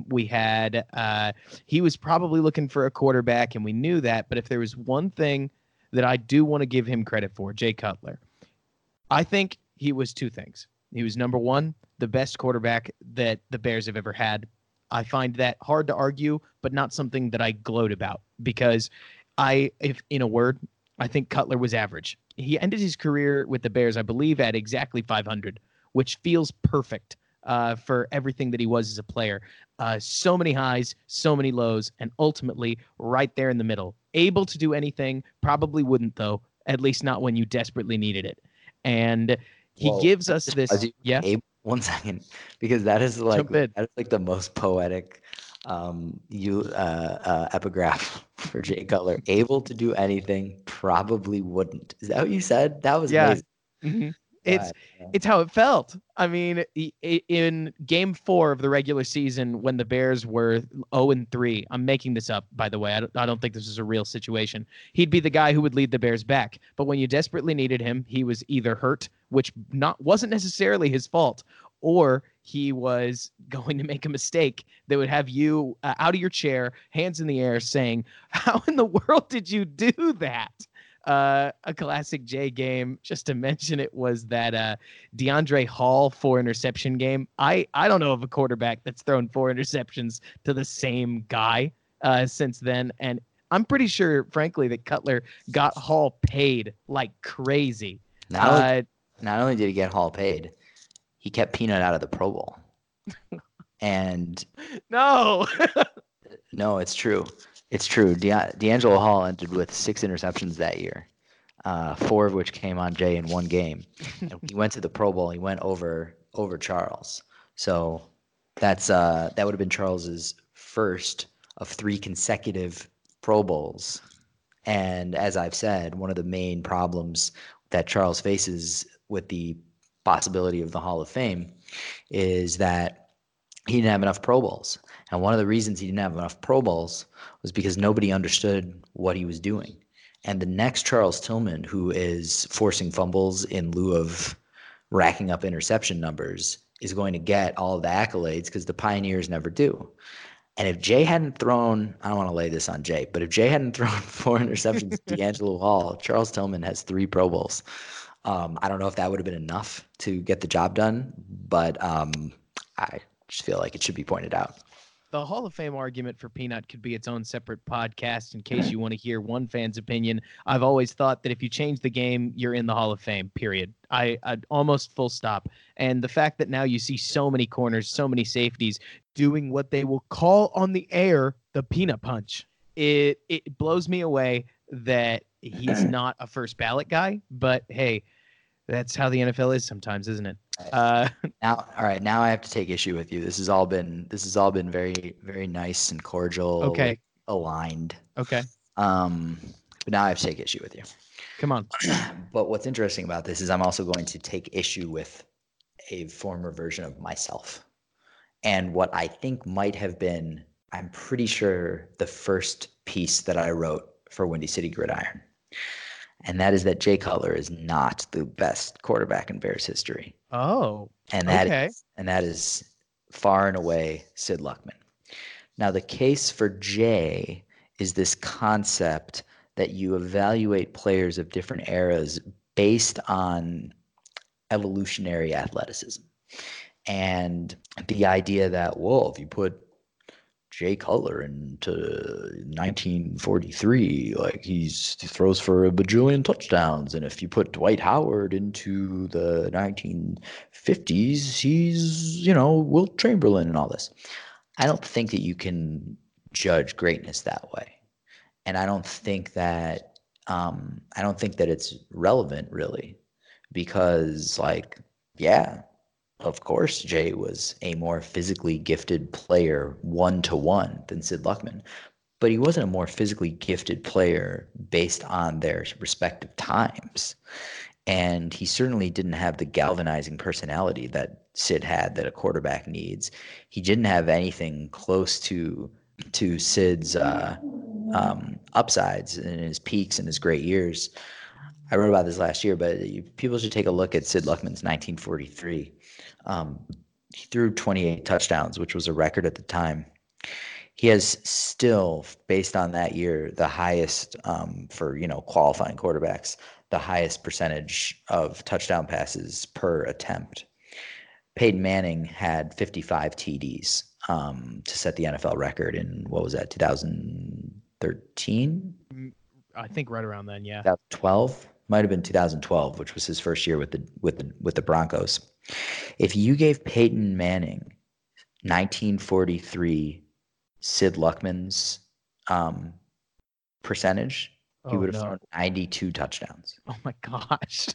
He was probably looking for a quarterback, and we knew that. But if there was one thing that I do want to give him credit for, Jay Cutler, I think he was two things. He was, number one, the best quarterback that the Bears have ever had. I find that hard to argue, but not something that I gloat about, because if in a word, I think Cutler was average. He ended his career with the Bears, I believe, at exactly 500, which feels perfect for everything that he was as a player. So many highs, so many lows, and ultimately right there in the middle. Able to do anything, probably wouldn't, though, at least not when you desperately needed it. And he gives us this. Yeah. One second, because that is like the most poetic epigraph for Jay Cutler. Able to do anything, probably wouldn't. Is that what you said? That was amazing. Mm-hmm. It's how it felt. I mean, in game 4 of the regular season, when the Bears were 0-3, I'm making this up, by the way. I don't think this is a real situation. He'd be the guy who would lead the Bears back. But when you desperately needed him, he was either hurt, which wasn't necessarily his fault, or he was going to make a mistake that would have you out of your chair, hands in the air, saying, how in the world did you do that? A classic Jay game, just to mention it, was that DeAndre Hall 4 interception game. I don't know of a quarterback that's thrown 4 interceptions to the same guy since then. And I'm pretty sure, frankly, that Cutler got Hall paid like crazy. Not only did he get Hall paid, he kept Peanut out of the Pro Bowl. And no, it's true. It's true. D'Angelo Hall ended with 6 interceptions that year, 4 of which came on Jay in one game. And he went to the Pro Bowl. He went over Charles. So that would have been Charles's first of 3 consecutive Pro Bowls. And as I've said, one of the main problems that Charles faces with the possibility of the Hall of Fame is that he didn't have enough Pro Bowls. And one of the reasons he didn't have enough Pro Bowls was because nobody understood what he was doing. And the next Charles Tillman, who is forcing fumbles in lieu of racking up interception numbers, is going to get all of the accolades because the pioneers never do. And if Jay hadn't thrown, I don't want to lay this on Jay, but if Jay hadn't thrown 4 interceptions to D'Angelo Hall, Charles Tillman has 3 Pro Bowls. I don't know if that would have been enough to get the job done, but I just feel like it should be pointed out. The Hall of Fame argument for Peanut could be its own separate podcast in case you want to hear one fan's opinion. I've always thought that if you change the game, you're in the Hall of Fame, period. I almost full stop. And the fact that now you see so many corners, so many safeties doing what they will call on the air the peanut punch, it blows me away that he's not a first ballot guy. But hey, that's how the NFL is sometimes, isn't it? Now I have to take issue with you. This has all been very, very nice and cordial. Okay. Aligned. Okay. But now I have to take issue with you. Come on. But what's interesting about this is I'm also going to take issue with a former version of myself. And what I think might have been, I'm pretty sure, the first piece that I wrote for Windy City Gridiron. And that is that Jay Cutler is not the best quarterback in Bears history. Oh, and that is far and away Sid Luckman. Now, the case for Jay is this concept that you evaluate players of different eras based on evolutionary athleticism. And the idea that, well, if you put Jay Cutler into 1943, like he throws for a bajillion touchdowns. And if you put Dwight Howard into the 1950s, he's, Wilt Chamberlain and all this. I don't think that you can judge greatness that way. And I don't think that it's relevant really, because of course, Jay was a more physically gifted player 1-to-1 than Sid Luckman, but he wasn't a more physically gifted player based on their respective times. And he certainly didn't have the galvanizing personality that Sid had that a quarterback needs. He didn't have anything close to Sid's upsides and his peaks and his great years. I wrote about this last year, but people should take a look at Sid Luckman's 1943. He threw 28 touchdowns, which was a record at the time. He has still, based on that year, the highest for qualifying quarterbacks, the highest percentage of touchdown passes per attempt. Peyton Manning had 55 TDs to set the NFL record in, what was that, 2013? I think right around then, yeah. 2012? Might have been 2012, which was his first year with the Broncos. If you gave Peyton Manning 1943 Sid Luckman's percentage, he would have thrown 92 touchdowns. Oh my gosh.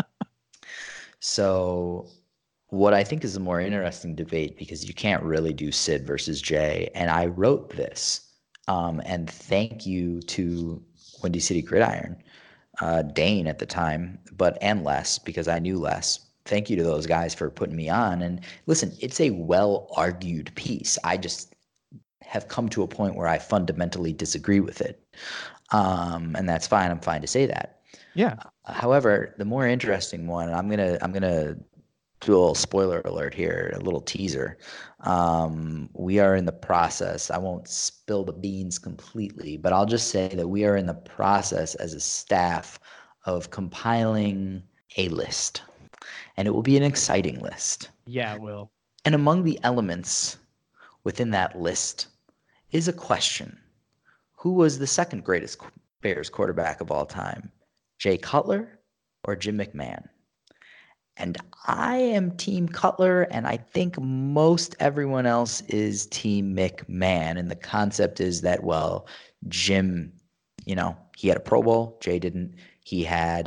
So what I think is a more interesting debate, because you can't really do Sid versus Jay, and I wrote this, and thank you to Windy City Gridiron, Dane at the time, and Les, because I knew Les. Thank you to those guys for putting me on. And listen, it's a well-argued piece. I just have come to a point where I fundamentally disagree with it. And that's fine. I'm fine to say that. Yeah. However, the more interesting one, I'm gonna do a little spoiler alert here, a little teaser. We are in the process. I won't spill the beans completely, but I'll just say that we are in the process as a staff of compiling a list. And it will be an exciting list. Yeah, it will. And among the elements within that list is a question. Who was the second greatest Bears quarterback of all time? Jay Cutler or Jim McMahon? And I am Team Cutler, and I think most everyone else is Team McMahon. And the concept is that, well, Jim, he had a Pro Bowl. Jay didn't. He had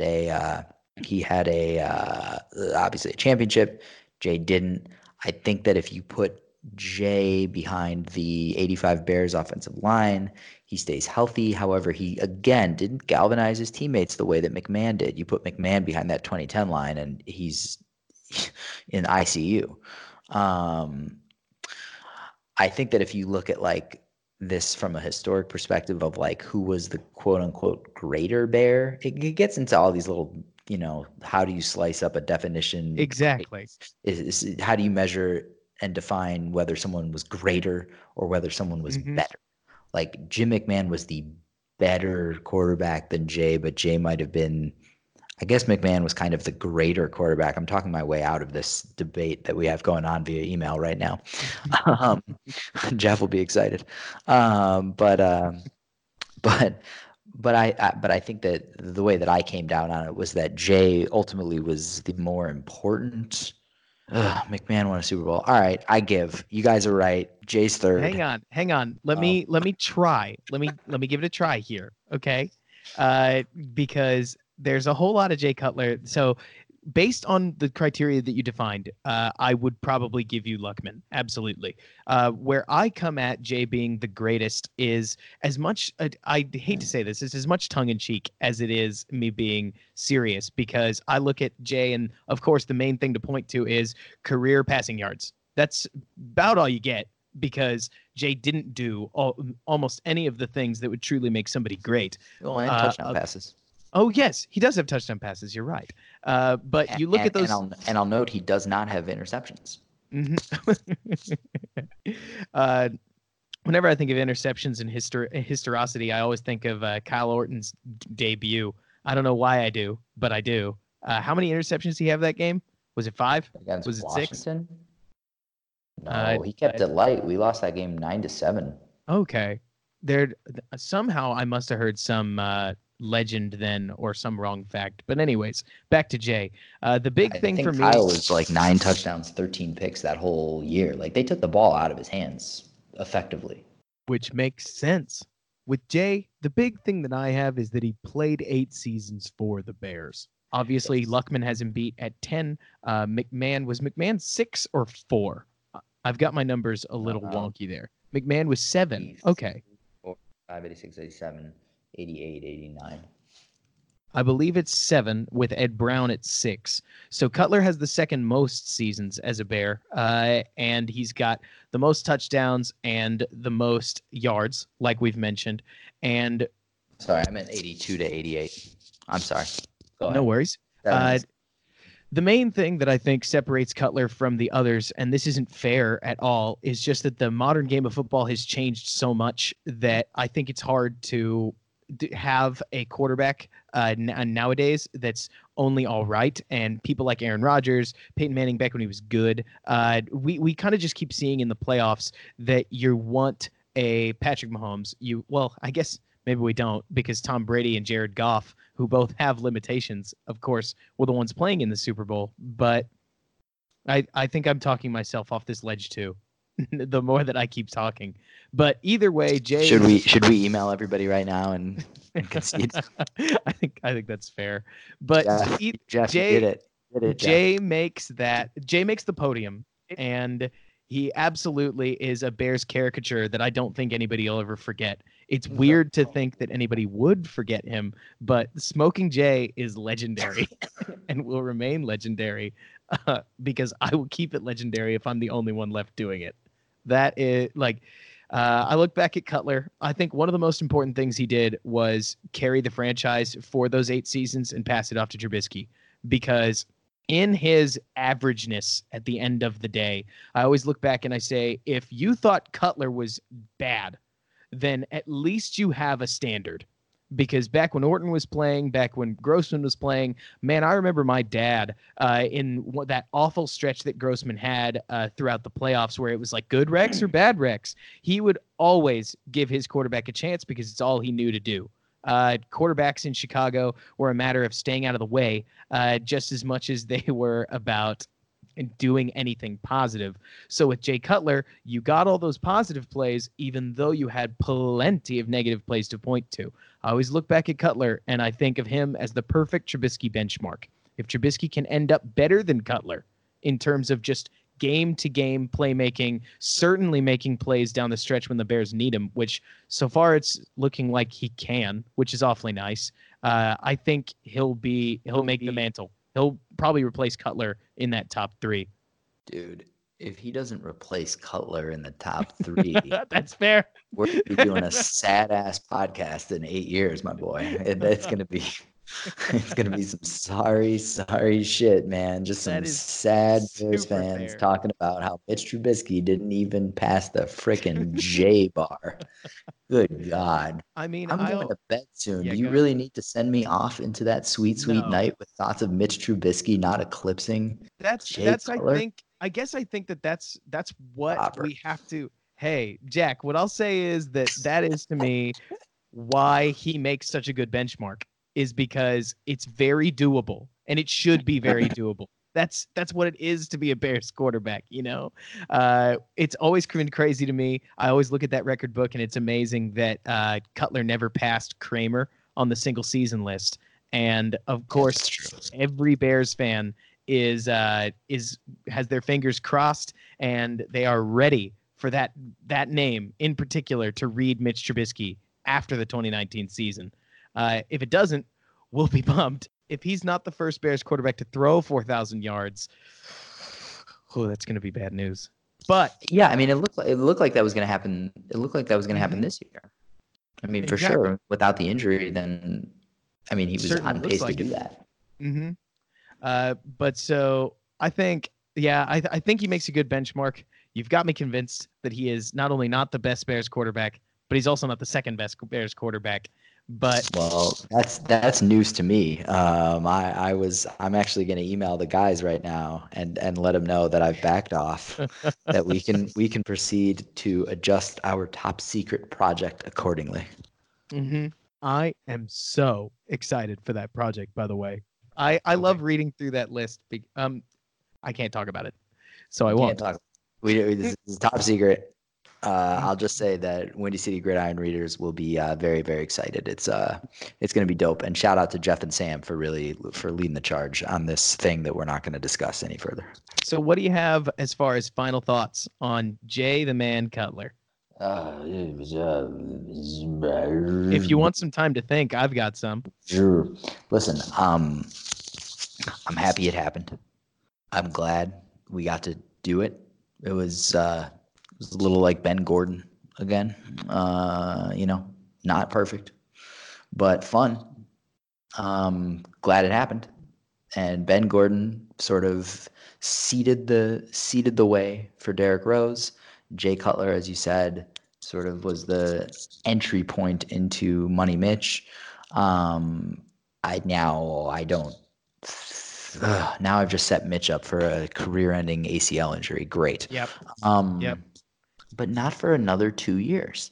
obviously a championship. Jay didn't. I think that if you put Jay behind the 85 Bears offensive line, he stays healthy. However, he, again, didn't galvanize his teammates the way that McMahon did. You put McMahon behind that 2010 line, and he's in ICU. I think that if you look at like this from a historic perspective of like who was the quote unquote greater bear, it gets into all these little, how do you slice up a definition? Exactly. How do you measure and define whether someone was greater or whether someone was better? Like Jim McMahon was the better quarterback than Jay, but Jay might have been, I guess McMahon was kind of the greater quarterback. I'm talking my way out of this debate that we have going on via email right now. Jeff will be excited. But I think that the way that I came down on it was that Jay ultimately was the more important. McMahon won a Super Bowl. All right, I give. You guys are right. Jay's third. Hang on. Let me try. Let me give it a try here. Okay. Because there's a whole lot of Jay Cutler. So based on the criteria that you defined, I would probably give you Luckman. Absolutely. Where I come at Jay being the greatest is as much, I hate to say this, it's as much tongue in cheek as it is me being serious, because I look at Jay and of course the main thing to point to is career passing yards. That's about all you get, because Jay didn't do almost any of the things that would truly make somebody great. Well, and touchdown passes. Oh, yes, he does have touchdown passes. You're right. But you look at those. And I'll note he does not have interceptions. Whenever I think of interceptions and historicity, I always think of Kyle Orton's debut. I don't know why I do, but I do. How many interceptions did he have that game? Was it 5? Against was it Washington? 6? No, he kept it light. We lost that game 9-7. Okay. Somehow I must have heard some legend then or some wrong fact. But anyways, back to Jay. The big thing for me, Kyle was like 9 touchdowns, 13 picks that whole year. Like they took the ball out of his hands effectively. Which makes sense. With Jay, the big thing that I have is that he played 8 seasons for the Bears. Obviously, yes. Luckman has him beat at 10. McMahon 6 or 4? I've got my numbers a little wonky there. McMahon was 7. Okay. 5, 86, 87. 88, 89. I believe it's 7 with Ed Brown at 6. So Cutler has the second most seasons as a Bear, and he's got the most touchdowns and the most yards, like we've mentioned. And sorry, I meant 82 to 88. I'm sorry. No worries. The main thing that I think separates Cutler from the others, and this isn't fair at all, is just that the modern game of football has changed so much that I think it's hard to have a quarterback nowadays that's only all right. And people like Aaron Rodgers, Peyton Manning back when he was good, we kind of just keep seeing in the playoffs that you want a Patrick Mahomes. I guess maybe we don't, because Tom Brady and Jared Goff, who both have limitations, of course, were the ones playing in the Super Bowl. But I think I'm talking myself off this ledge too. The more that I keep talking. But either way, Jay, should we email everybody right now and concede? I think that's fair. But Jeff, Jay did it. Jay makes the podium, and he absolutely is a Bears caricature that I don't think anybody will ever forget. It's weird to think that anybody would forget him, but Smoking Jay is legendary and will remain legendary because I will keep it legendary if I'm the only one left doing it. That is like, I look back at Cutler. I think one of the most important things he did was carry the franchise for those 8 seasons and pass it off to Trubisky, because in his averageness at the end of the day, I always look back and I say, if you thought Cutler was bad, then at least you have a standard. Because back when Orton was playing, back when Grossman was playing, man, I remember my dad in that awful stretch that Grossman had throughout the playoffs where it was like good Rex or bad Rex. He would always give his quarterback a chance because it's all he knew to do. Quarterbacks in Chicago were a matter of staying out of the way just as much as they were about doing anything positive. So with Jay Cutler, you got all those positive plays, even though you had plenty of negative plays to point to. I always look back at Cutler, and I think of him as the perfect Trubisky benchmark. If Trubisky can end up better than Cutler in terms of just game-to-game playmaking, certainly making plays down the stretch when the Bears need him, which so far it's looking like he can, which is awfully nice. I think he'll make the mantle He'll probably replace Cutler in that top 3. Dude, if he doesn't replace Cutler in the top 3, That's fair. we're going to be doing a sad-ass podcast in 8 years, my boy. It's going to be... It's gonna be some sorry shit, man. Just some sad Bears fans fair. talking about how Mitch Trubisky didn't even pass the frickin' J bar. Good God. I mean, I'm going to bed soon. Yeah, Do you really need to send me off into that sweet No. night with thoughts of Mitch Trubisky not eclipsing Jay Cutler? I guess that's what Robert. we have to. Hey, Jack, what I'll say is that is to me why he makes such a good benchmark, is because it's very doable, and it should be very doable. That's what it is to be a Bears quarterback, you know? It's always been crazy to me. I always look at that record book, and it's amazing that Cutler never passed Kramer on the single season list. And of course, every Bears fan has their fingers crossed, and they are ready for that name in particular to read Mitch Trubisky after the 2019 season. If it doesn't, we'll be bummed. If he's not the first Bears quarterback to throw 4,000 yards, that's going to be bad news. But yeah, I mean, it looked like that was going to happen. It looked like that was going to happen this year. I mean, for sure, without the injury, then I mean, he was on pace to do that. But so I think, I think he makes a good benchmark. You've got me convinced that he is not only not the best Bears quarterback, but he's also not the second best Bears quarterback. But that's news to me. I'm actually going to email the guys right now and let them know that I've backed off, that we can proceed to adjust our top secret project accordingly. I am so excited for that project, by the way. I love reading through that list. I can't talk about it, so I won't. This is top secret. I'll just say that Windy City Gridiron readers will be very, very excited. It's going to be dope. And shout out to Jeff and Sam for leading the charge on this thing that we're not going to discuss any further. So what do you have as far as final thoughts on Jay the Man Cutler? If you want some time to think, I've got some. Sure. Listen, I'm happy it happened. I'm glad we got to do it. It was a little like Ben Gordon again. Not perfect, but fun. Glad it happened. And Ben Gordon sort of seeded the way for Derrick Rose. Jay Cutler, as you said, sort of was the entry point into Money Mitch. Now I've just set Mitch up for a career-ending ACL injury. Great. Yep. But not for another 2 years.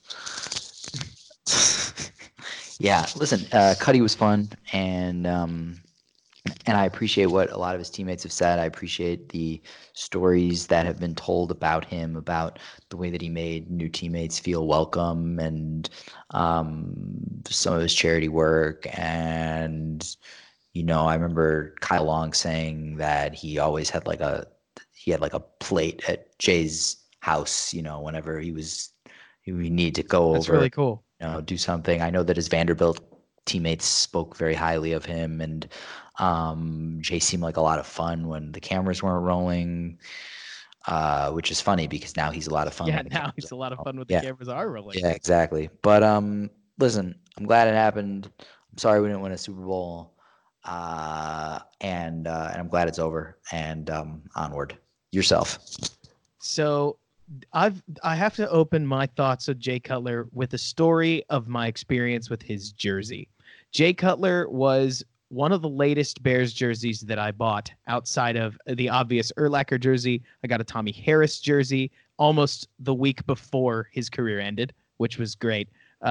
Yeah, listen, Cuddy was fun, and I appreciate what a lot of his teammates have said. I appreciate the stories that have been told about him, about the way that he made new teammates feel welcome, and some of his charity work. And I remember Kyle Long saying that he always had like a plate at Jay's house, whenever he needed to go over. That's really cool. Do something. I know that his Vanderbilt teammates spoke very highly of him, and Jay seemed like a lot of fun when the cameras weren't rolling, which is funny because now he's a lot of fun. Yeah, now he's a lot of fun when the cameras are rolling. Yeah, exactly. But listen, I'm glad it happened. I'm sorry we didn't win a Super Bowl, and I'm glad it's over. And onward. Yourself. So I have to open my thoughts of Jay Cutler with a story of my experience with his jersey. Jay Cutler was one of the latest Bears jerseys that I bought outside of the obvious Urlacher jersey. I got a Tommy Harris jersey almost the week before his career ended, which was great.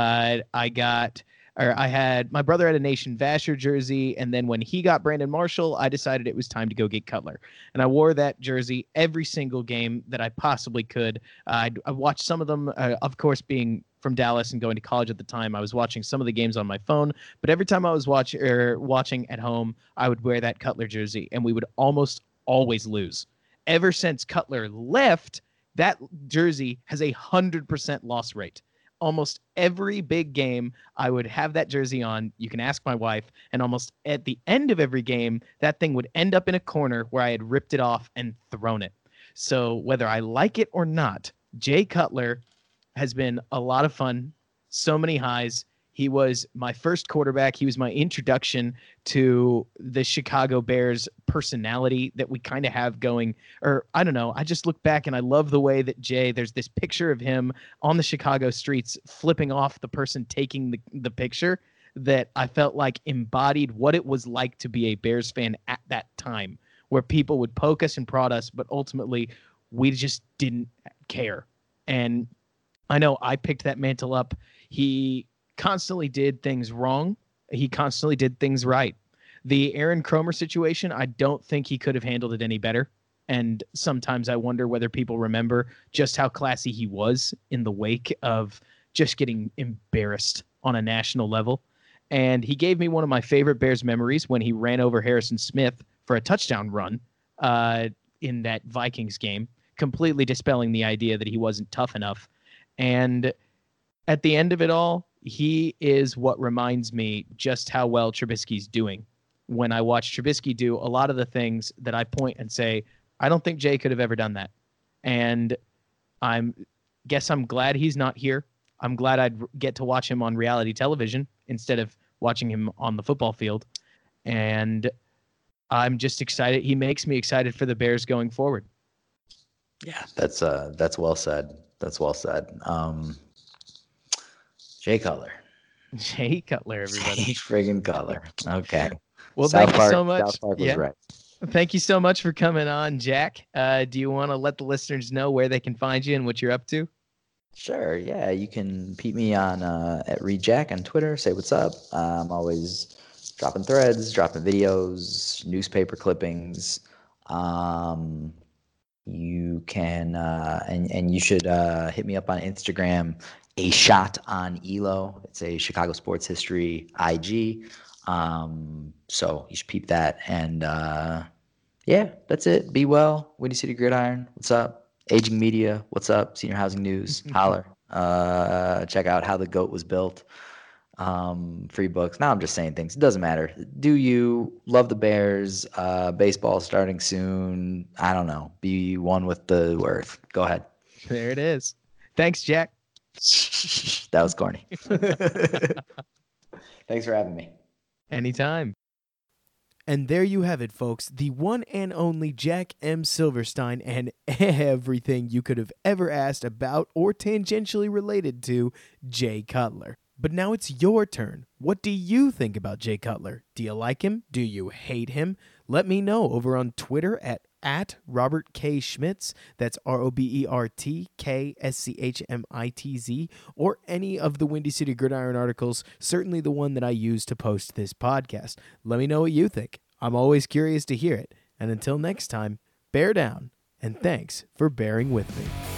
My brother had a Nation Vasher jersey, and then when he got Brandon Marshall, I decided it was time to go get Cutler. And I wore that jersey every single game that I possibly could. I watched some of them, of course, being from Dallas and going to college at the time. I was watching some of the games on my phone, but every time I was watching at home, I would wear that Cutler jersey, and we would almost always lose. Ever since Cutler left, that jersey has 100% loss rate. almost every big game, I would have that jersey on. You can ask my wife. And almost at the end of every game, that thing would end up in a corner where I had ripped it off and thrown it. So whether I like it or not, Jay Cutler has been a lot of fun. So many highs. He was my first quarterback. He was my introduction to the Chicago Bears personality that we kind of have going. Or I don't know. I just look back and I love the way that there's this picture of him on the Chicago streets flipping off the person taking the picture that I felt like embodied what it was like to be a Bears fan at that time, where people would poke us and prod us, but ultimately we just didn't care. And I know I picked that mantle up. He constantly did things wrong. He constantly did things right. The Aaron Cromer situation, I don't think he could have handled it any better. And sometimes I wonder whether people remember just how classy he was in the wake of just getting embarrassed on a national level. And he gave me one of my favorite Bears memories when he ran over Harrison Smith for a touchdown run in that Vikings game, completely dispelling the idea that he wasn't tough enough. And at the end of it all, he is what reminds me just how well Trubisky's doing. When I watch Trubisky do a lot of the things that I point and say, I don't think Jay could have ever done that. And I'm glad he's not here. I'm glad I'd get to watch him on reality television instead of watching him on the football field. And I'm just excited. He makes me excited for the Bears going forward. Yeah, that's well said. That's well said. Jay Cutler. Jay Cutler, everybody. Jay friggin' Cutler. Okay. Well, South thank you so much. South Park was right. Thank you so much for coming on, Jack. Do you want to let the listeners know where they can find you and what you're up to? Sure. Yeah, you can peep me on at ReadJack on Twitter. Say what's up. I'm always dropping threads, dropping videos, newspaper clippings. You can and you should hit me up on Instagram. A Shot on Elo. It's a Chicago sports history IG. So you should peep that. And yeah, that's it. Be well. Windy City Gridiron. What's up? Aging Media. What's up? Senior Housing News. Holler. Check out How the Goat Was Built. Free books. Now I'm just saying things. It doesn't matter. Do you love the Bears? Baseball starting soon. I don't know. Be one with the earth. Go ahead. There it is. Thanks, Jack. That was corny. Thanks for having me. Anytime. And there you have it, folks. The one and only Jack M. Silverstein, and everything you could have ever asked about or tangentially related to Jay Cutler. But now it's your turn. What do you think about Jay Cutler? Do you like him? Do you hate him? Let me know over on Twitter at Robert K. Schmitz, that's RobertKSchmitz, or any of the Windy City Gridiron articles, certainly the one that I use to post this podcast. Let me know what you think. I'm always curious to hear it. And until next time, bear down, and thanks for bearing with me.